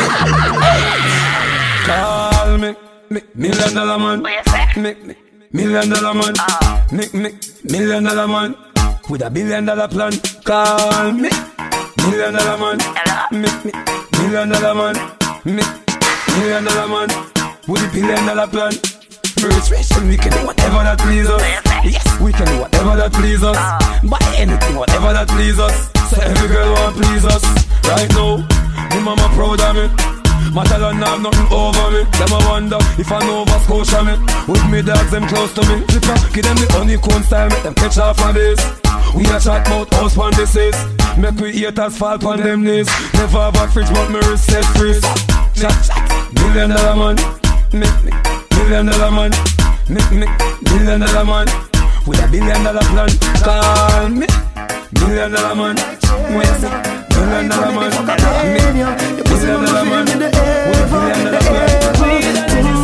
Call me, $1 million man. Me, $1 million man. Me, $1 million man. With a $1 billion plan. Call me, $1 million man. Me, $1 million man. Me, $1 million man. With a $1 billion plan. And we can do whatever that pleases us. Yes, we can do whatever that pleases us. Buy anything, whatever that pleases us. So every girl want please us. Right now, my mama proud of me. My talent have nothing over me. Them I wonder if I know Nova Scotia me. With me dogs, them close to me. Give them the honeycomb style, make them catch off my base. We a chat about house when this is. Make we haters fall on them knees. Never have a fridge, but me wrist set freeze. Chat, $1 million man. Me, $1 million man. Me, $1 million man. With a $1 billion plan. Call me $1 million man. Where's it? $1 million man. Me, $1 million man. With a $1 billion plan.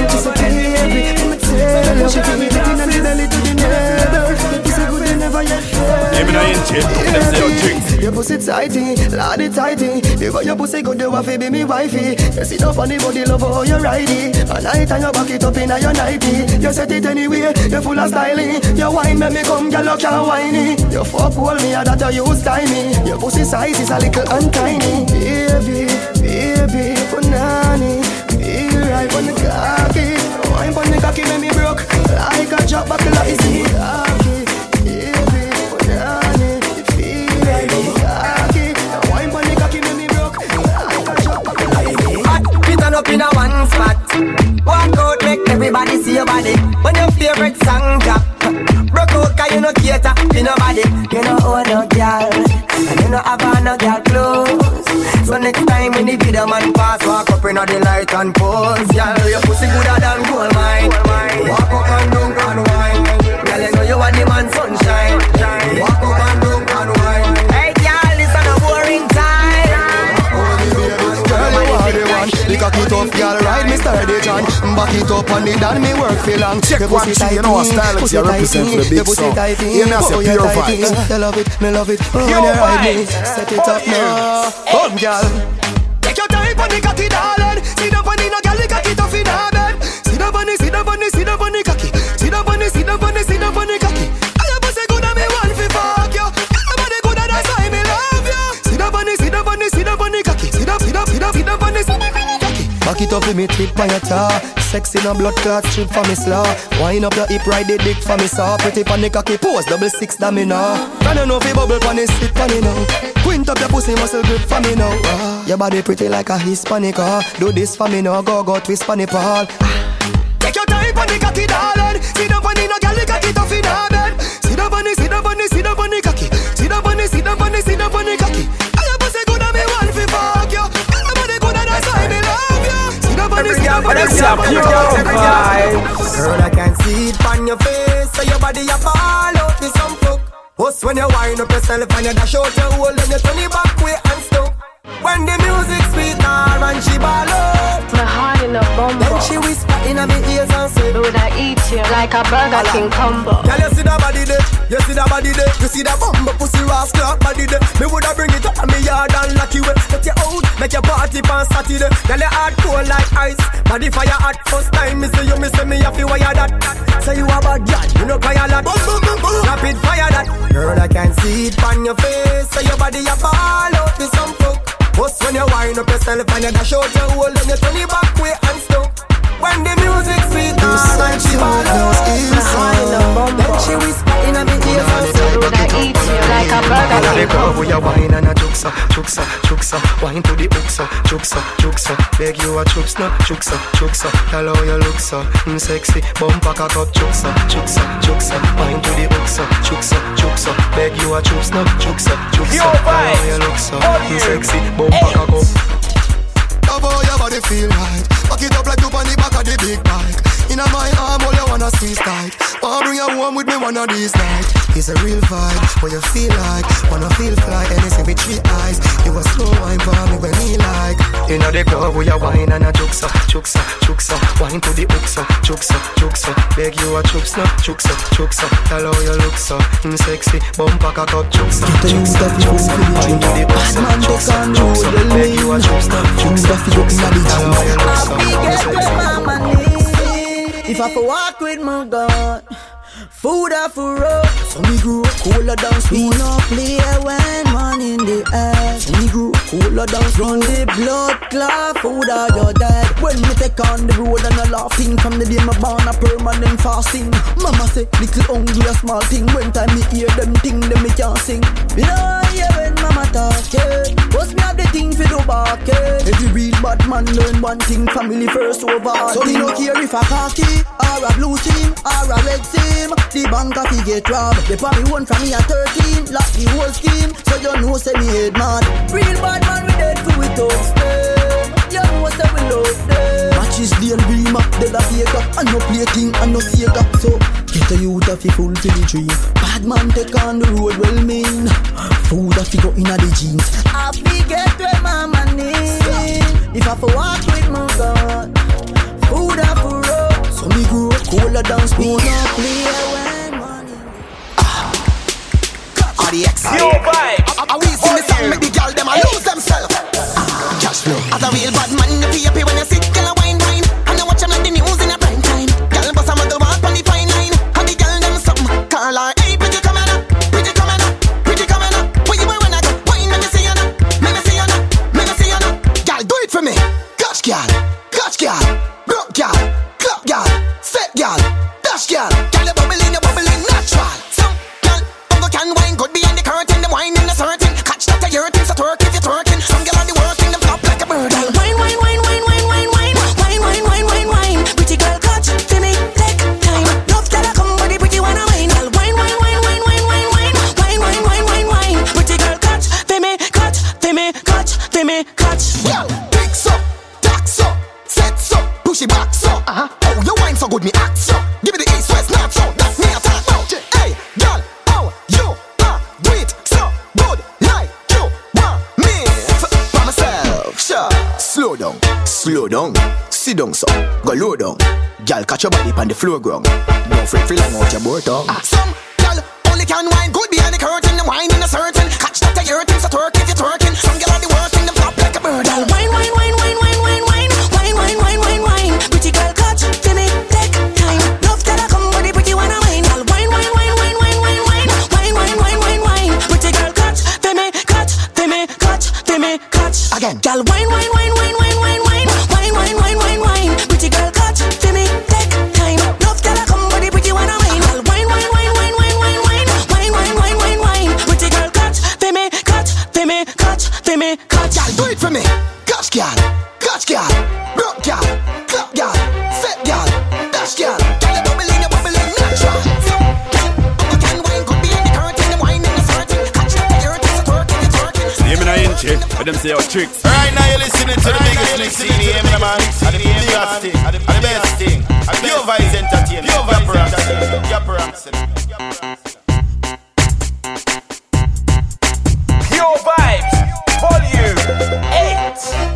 Your pussy tighty, lady tighty. If your pussy good, you have to be me wifey. You sit up on the body, love how you ride it. At night and you back it up in your nighty. You set it anyway, you full of styling. Your wine make me come, girl, you can't whiny. You fuck hold me, that you use timey. Your pussy size is a little untiny. Baby, punani. Feel right on the cocky. Wine on the cocky, make me broke. Like a drop back, like it's in the cocky. Up in a one spot. Walk out, make everybody see your body. When your favorite song drop, broke out, cause you no cater to nobody. You no own no girl, and you no have no girl clothes. So next time when the video man pass, walk up in the light and pose. Girl, your pussy gooder than gold mine. Walk up and down and up on it and me work for long. Check one thing, you know what style is you represent for the big song. Hear me say Pure Vibes. I love it, me love it. When you ride me, set it up now. Come, girl. Take your time on the cocky, darling. Sit up on the no girl, the cocky tough in her bed. Sit up on the, sit up on the, sit up on the cocky. Sit up on the, sit up on the, sit up on the cocky. I love you, say good and me want fi fuck you. Everybody good and that's why me love you. Sit up on the, sit up on the, sit up on the cocky. Sit up, sit up, sit up, sit up on the, sit up on the cocky. Back it up with me tip on your tar. Sexy no blood clot strip for me slaw. Wind up your hip, ride the dick for me saw. Pretty pon the cocky pose, 6 that me now. Can you know fi bubble pon the sit pon it now. Quint up your pussy muscle grip for me now. Your body pretty like a Hispanic. Do this for me now, go twist pon the pole. Take your time pon the cocky, darling. Sit up on the no girl, the cocky tough in her bed. Sit up on the, sit up on the, sit up on the cocky. Sit up on the, sit up on the, sit up on the cocky. I love pussy good and me want fi fuck you. Everybody good and that's why me love you. Sit up on the, sit up on the, sit up on the cocky. Girl, I can see it on your face. So your body a fall out with some fuck. What's when you wind up yourself and you dash out your hole, then you turn it back way and stop. When the music sweet now and she ball up, my heart in a bumble. Then she whisper in my ears and say, would I eat you like a Burger King combo? Girl, you see that body there, you see that body there. You see that bumbo pussy rascal body there. Me woulda bring it up on me yard and lock you away. Let you out, make your party on Saturday. Girl, your heart cold like ice, body fire hot. First time me see you, me say me have to wire that. Say you a bad girl, you know cry a lot. Rapid fire that. Girl, I can see it on your face. So your body a ball out with some fuck. What's when you wind up yourself and you dash out your hole, then you turn it back way and stop. When the music sweet and she ball out, then she whisper in my ears and say, would I eat you like a Burger King combo? With your wine and a chuksa, chuksa, chuksa. Wine to the uksa, chuksa, chuksa. Beg you a chuksa, chuksa, chuksa. Tell how you look so sexy. Bumper cock up, chuksa, chuksa, chuksa. Wine to the uksa, chuksa, chuksa. Beg you a chuksa, chuksa, chuksa. Tell how you look so sexy. Bumper cock up. Love how your body feel right. Back it up like you on the back of the big bike. In my arm, all you wanna squeeze tight. Wanna bring you home with me one of these nights. It's a real vibe, what you feel like. Wanna feel fly, anything with 3 eyes. You a slow wine for me when me like. You know the club with your wine and a chuksa, chuksa, chuksa. Wine to the uksa, chuksa, chuksa. Beg you a chuksa, chuksa, chuksa. Tell how you look so sexy. Bumper cock up, chuksa, chuksa, chuksa. Wine to the uksa, chuksa, chuksa. Beg you a chuksa, chuksa, chuksa. Tell how you look so sexy. If I for walk with my God, food I for road. So me grew up cooler down, we no play when man in the air. So me grew up cooler down, run the blood clot, food are your dad. When me take on the road and a laughing, from the day my born a permanent fasting. Mama say little hungry a small thing. When time me hear them thing, them me can't sing. You know yeah when mama talking, must me have the thing for do barking. Every real bad man learn one thing, family first over. So me no care if a khaki or a blue team or a red team. The bank a fi get robbed. They probably won from me at 13. Lock the whole scheme, so you know say me head mad. Real bad man we dead for we don't stay. You know say we love them. Matches the and dream up, dead a fake up. And no play king and no Sega. So get a youth a fi fulfill the dream. Bad man take on the road well mean. Food a fi go inna the jeans. I fi get where mama need. If I for walk with my God, food a for road. So me grew up cooler down spoon. No play when money. RDX. Yo, vibe. I we sing the song, make the girl them a lose themselves. Cash flow. As a real bad man, you be happy when you sit, girl a wine. And you watch them like the news in a prime time. Girl bust a muggle walk on the fine line. And the girl them something. Call her, hey, pretty coming up, pretty coming up, pretty coming up. Where you when I go? Wine, let me see you now, let me see you now, let me see you now. Girl, do it for me. Catch girl, broke girl, club girl, set girl, dash girl. Girl, you bubbling natural. Some girl, bongo can wine good behind the curtain. Them wine in the certain. Catch that you're hurting, so twerk if you're twerking. Some girl are the working, them flop like a bird. Wine, wine, wine, wine, wine, wine, wine, wine, wine, wine, wine, wine. Pretty girl, catch, for me, take time. Love that I come, but the pretty one I wine. Wine, wine, wine, wine, wine, wine, wine, wine, wine, wine, wine, wine. Pretty girl, catch, for me, catch, for me, catch, for me, catch. Well, picks up, tacks up, sets up, push it back so. Oh, your wine so good, me act so. Give me the east, west, north, south. That's me attack about. Hey, girl, oh, you do it so good, like you want me. For myself, sure. Slow down, Slow down, sit down so, go low down. Girl, catch your body on the floor ground. Don't fret for long out your board tongue. Some girl only can wine good behind the curtain. The wine in a certain. Catch that the hurting, so twerk if you're twerking. Some girl are the worst in the flop like a bird. Girl, wine, wine, wine, wine, wine, wine, wine, wine, wine, wine, wine, wine. Pretty girl, catch, feel me, take time. Love that I come with the pretty one of mine. Girl, wine, wine, wine, wine, wine, wine, wine, wine, wine, wine, wine, wine. Pretty girl, catch, feel me, catch, feel me, catch, feel me, catch. Again, girl, wine, wine, wine, wine, wine, wine, wine, wine, wine, wine, wine, wine. Pretty girl, catch, feel me, take time. Love that I come with the pretty one of mine. Girl, wine, wine, wine, wine, wine, wine, wine, wine, wine, wine, wine, wine. Pretty girl, catch, feel me, catch, feel me, catch, feel me, catch. Girl, do it for me, catch, girl, catch, girl, broke, girl, clap, girl, set, girl, dash, girl. Girl, you bubbling, natural. You can wine, could be in the curtain, the wine in the certain. Catch that the hurting, so twerking, you're twerking. Name in a inch, but them say your tricks. Right now you're listening to the biggest mix in the AM, man. And the biggest thing, and the best thing. And Pure Vibes Entertainment. Pure Vibes Entertainment. Pure Vibes, Volume 8.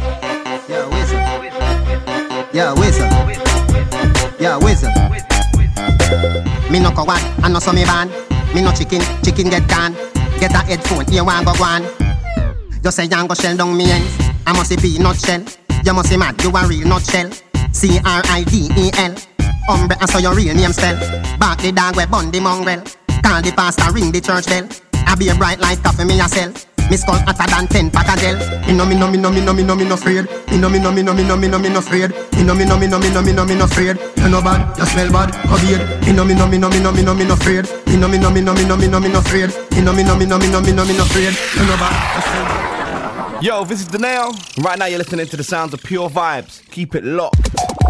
Yeah, Wizard. Yeah, Wizard. Me no coward, I no so me ban. Me no chicken get can. Get a headphone, you want go one. You say you go shell down me ends. I must be peanut shell. You must be mad, you a real nutshell. CRIDEL. Umbre, I saw your real name spell. Back the dog where bun the mongrel. Call the pastor, ring the church bell. I be a bright like coffee me a sell. Me skull hotter than 10 pack of gel. Me no afraid. Me no afraid. Me no afraid. You know bad, you smell bad, come here. Me no afraid. Me no afraid. Me no afraid. You know bad, you smell bad. Yo, this is Daniel. Right now you're listening to the sounds of Pure Vibes. Keep it locked.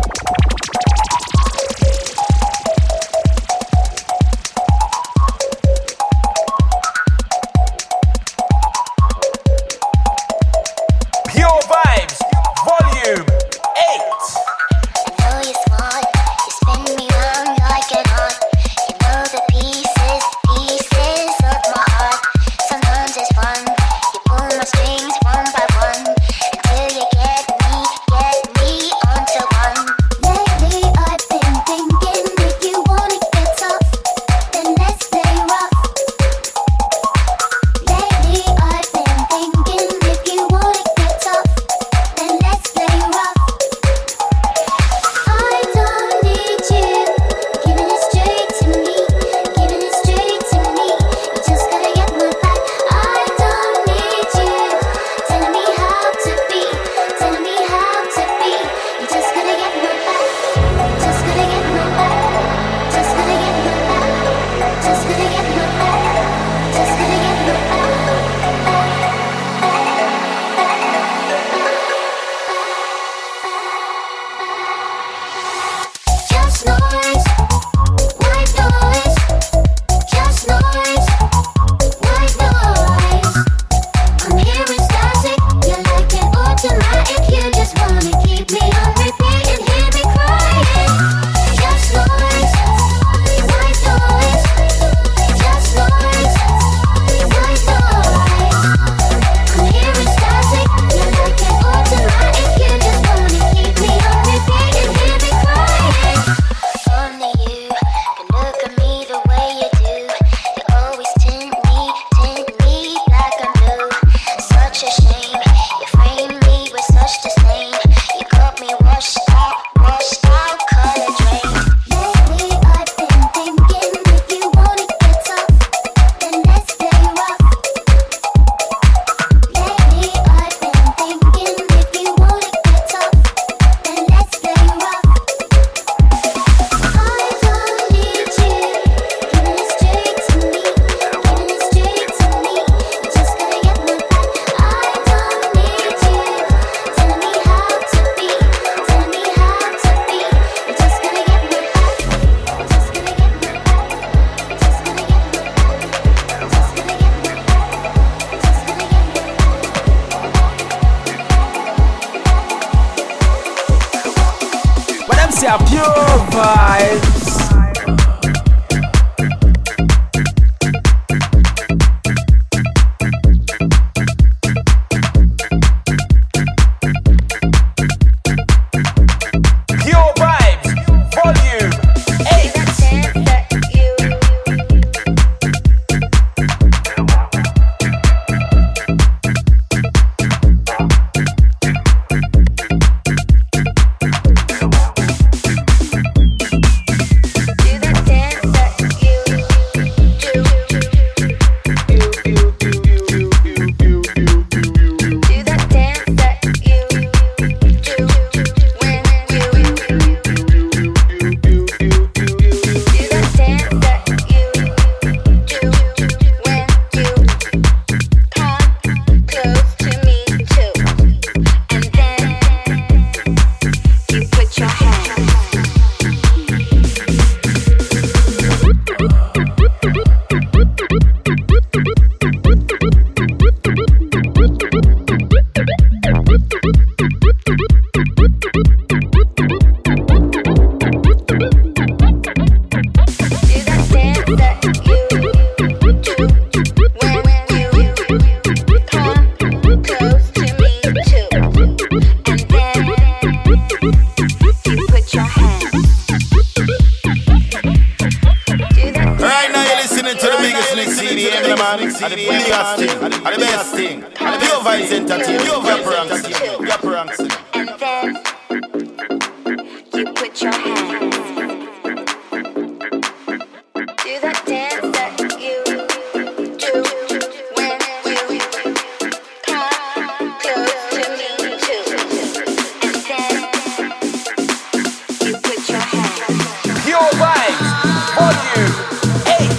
Pure Vibes, Volume 8. I know you're smart, you spin me round like an art. You know the pieces of my heart. Sometimes it's fun, you pull my strings one by one until you get me onto one. Lately I've been thinking if you wanna get tough, then let's play rough. Lately I've been thinking if you wanna get tough, then let's play rough. I don't need you giving it straight to me, giving it straight to me. You just gotta get my back. I don't need you telling me how to be, telling me how to be. You just gotta get my back, just gotta get my back, just gotta get my back, just gotta get my back, just gotta get my back. Just noise, white noise. Just noise, white noise. I'm hearing static, you like it automatic. You just wanna keep me on repeat and hear me crying. Just noise, white noise. Just noise, white noise. I'm hearing static, you like it automatic. You just wanna keep me on repeat and hear me crying. Only you can look at me the way you do. You always tint me black and blue. Such a shame, you frame me with such disdain. You got me washed out, color drain. Lately I've been thinking if you wanna get tough, then let's play rough. Lately I've been thinking if you wanna get tough, then let's play rough. I don't need you giving it straight to me, giving it straight to me. You just gotta get my back. I don't need you telling me how to be, telling me how to be. You just gotta get my back, just gotta get my back, just gotta get my back, just gotta get my back, just gotta get But them say a Pure Vibes. next scene, you hear me, man? And the biggest thing, and the best thing. And the Pure Vibes Entertainment, Pure Vibes Entertainment, Pure Vibes Entertainment. And then you put your hands. Do that dance that you do when you come close to me too. And then you put your hands. Pure Vibes, Volume 8.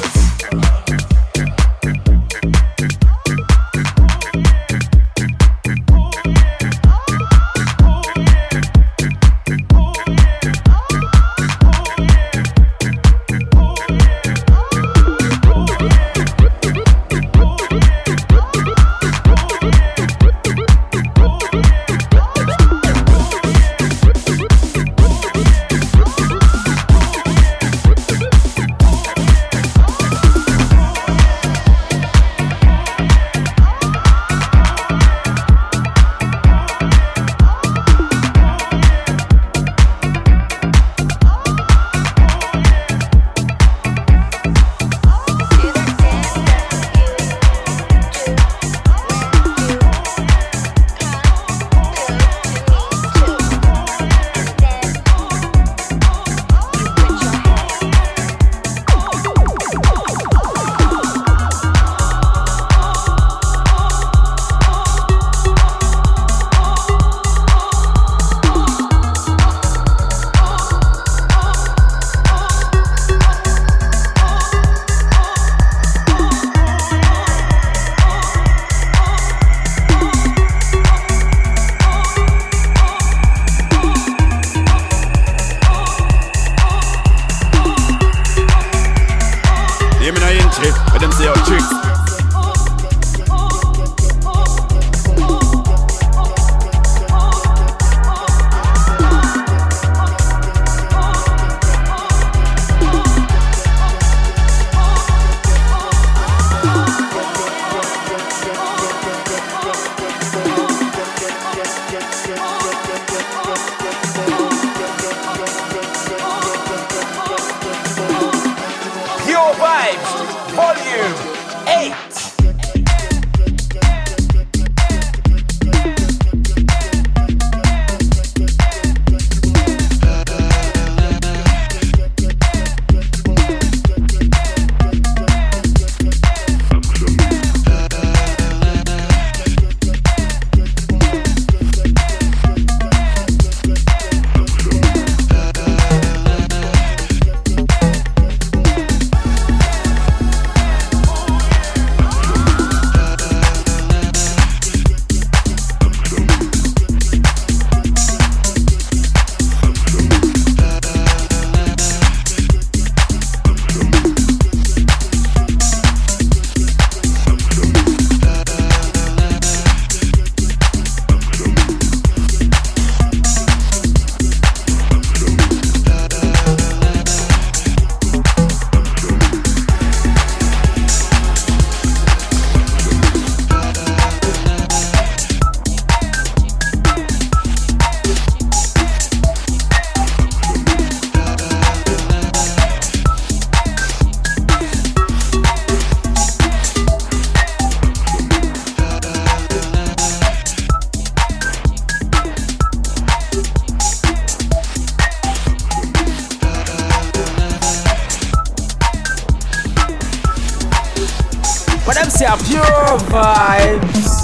Them say Pure Vibes.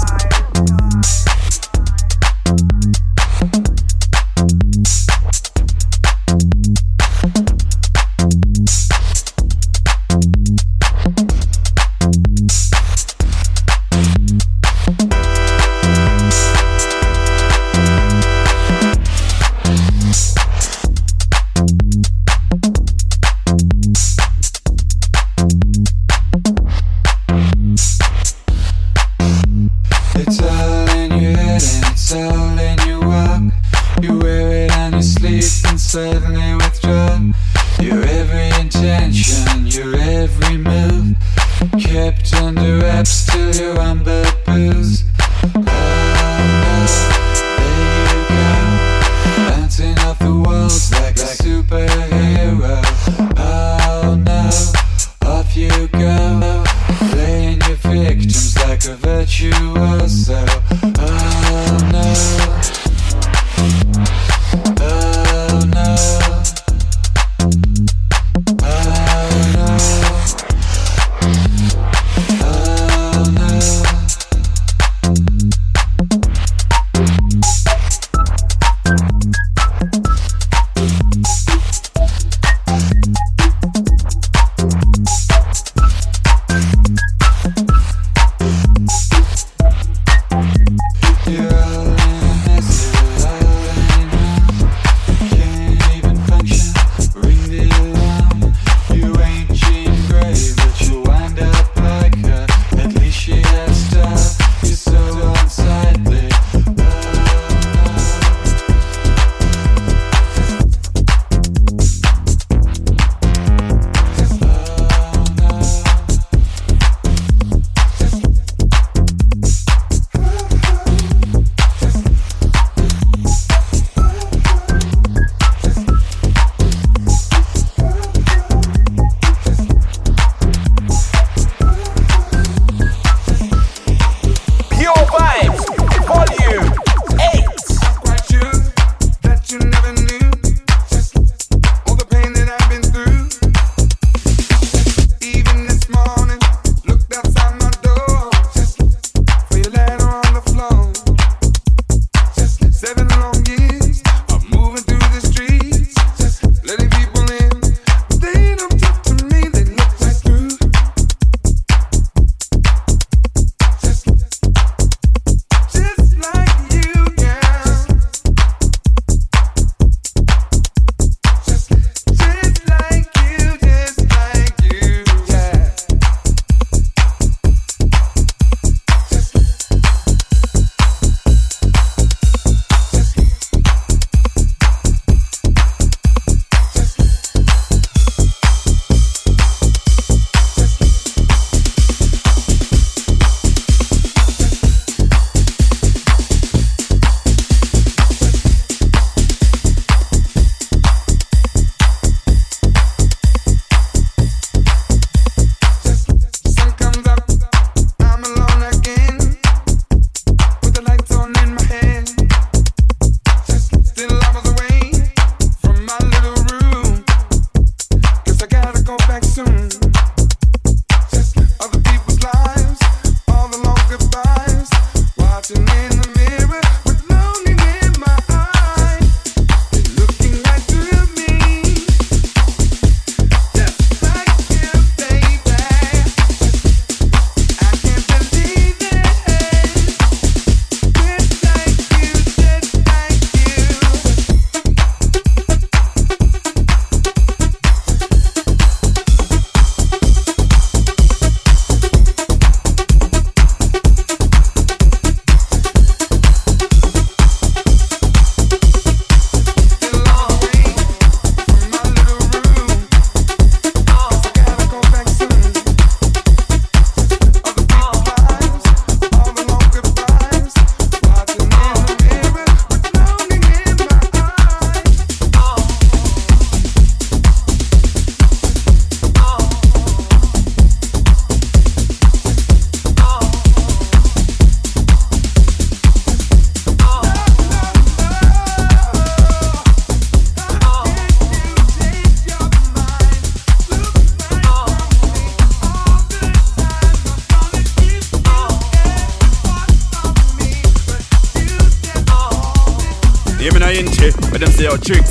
victims like a virtuoso. Oh no. Oh no. But them say our tricks.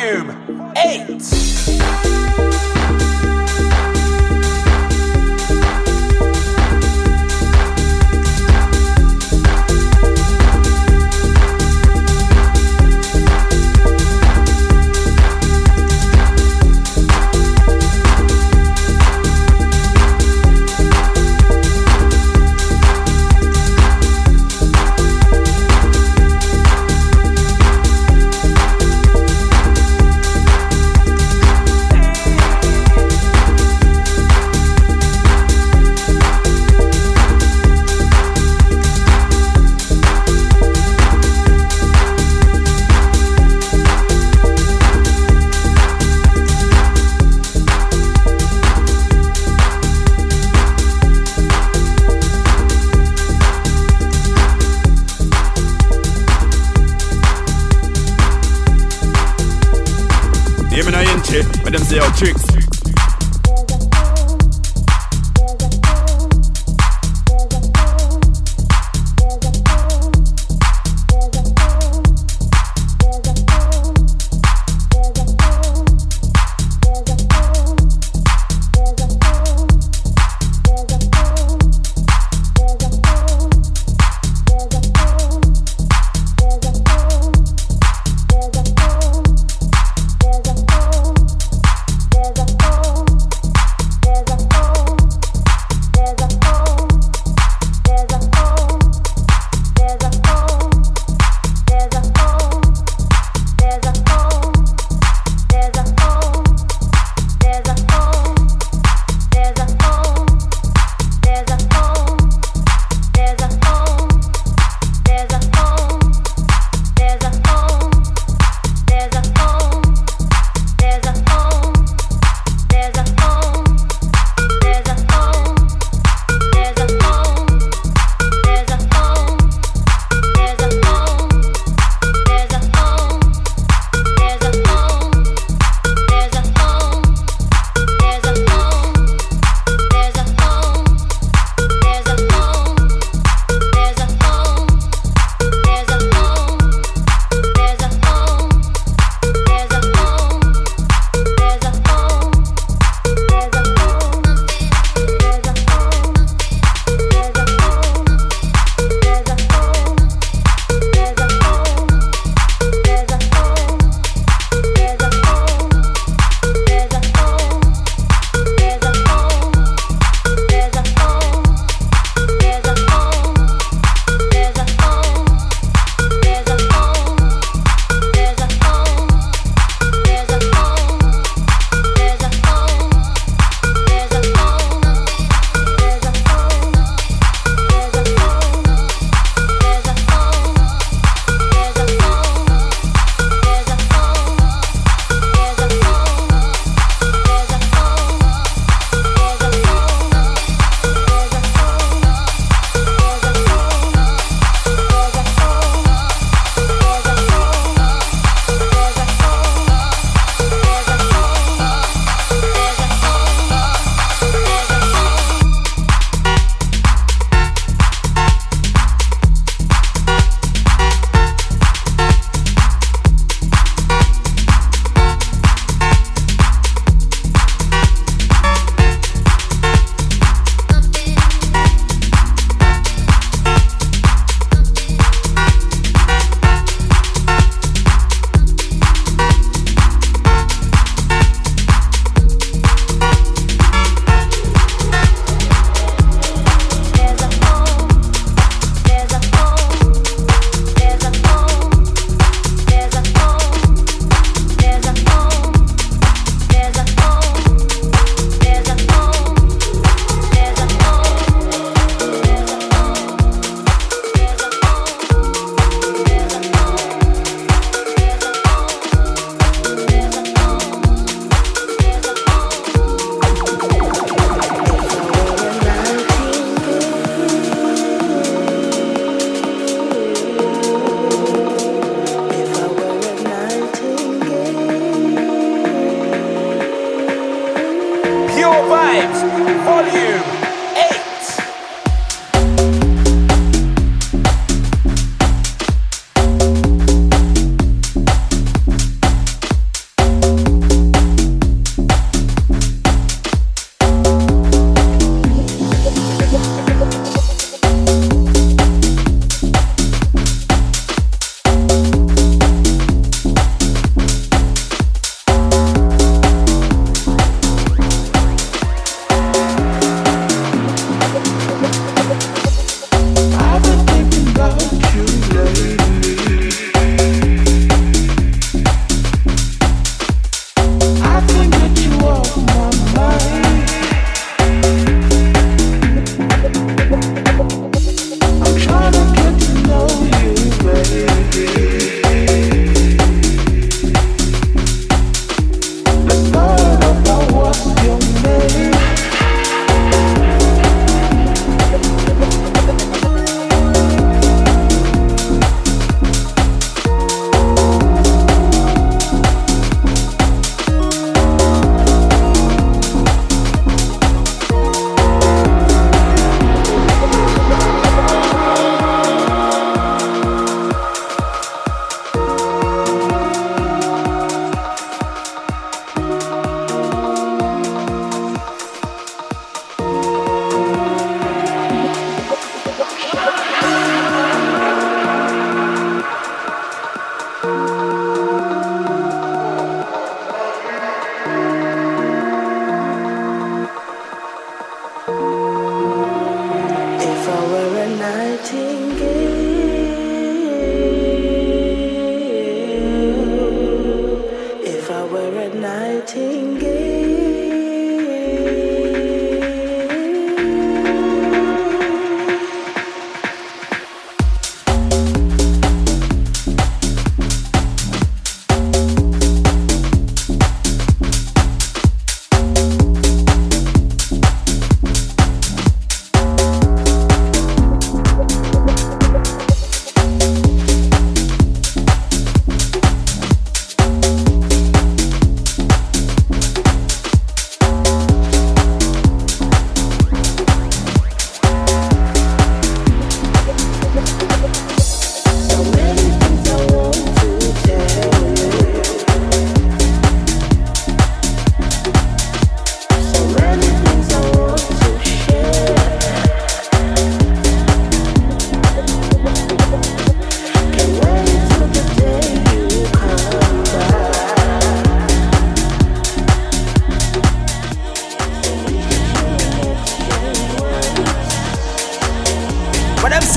Volume 8. But them say, oh, tricks.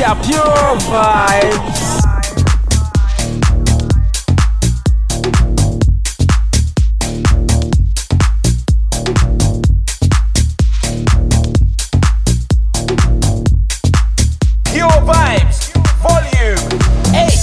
a pure vibes. Pure Vibes, Volume 8.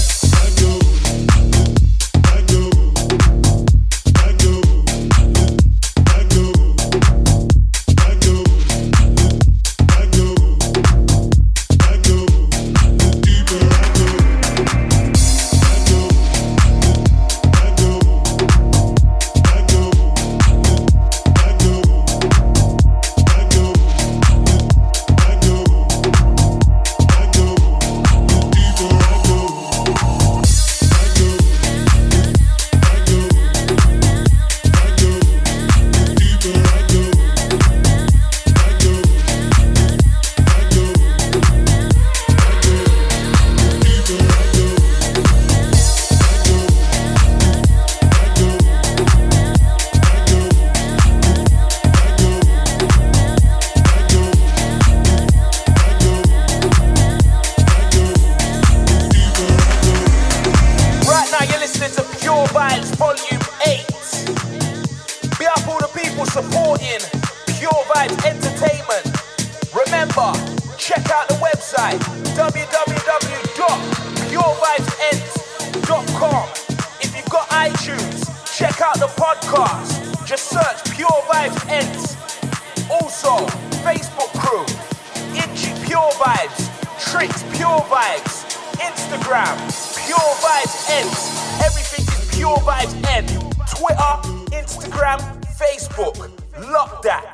Twitter, Instagram, Facebook. Lock that.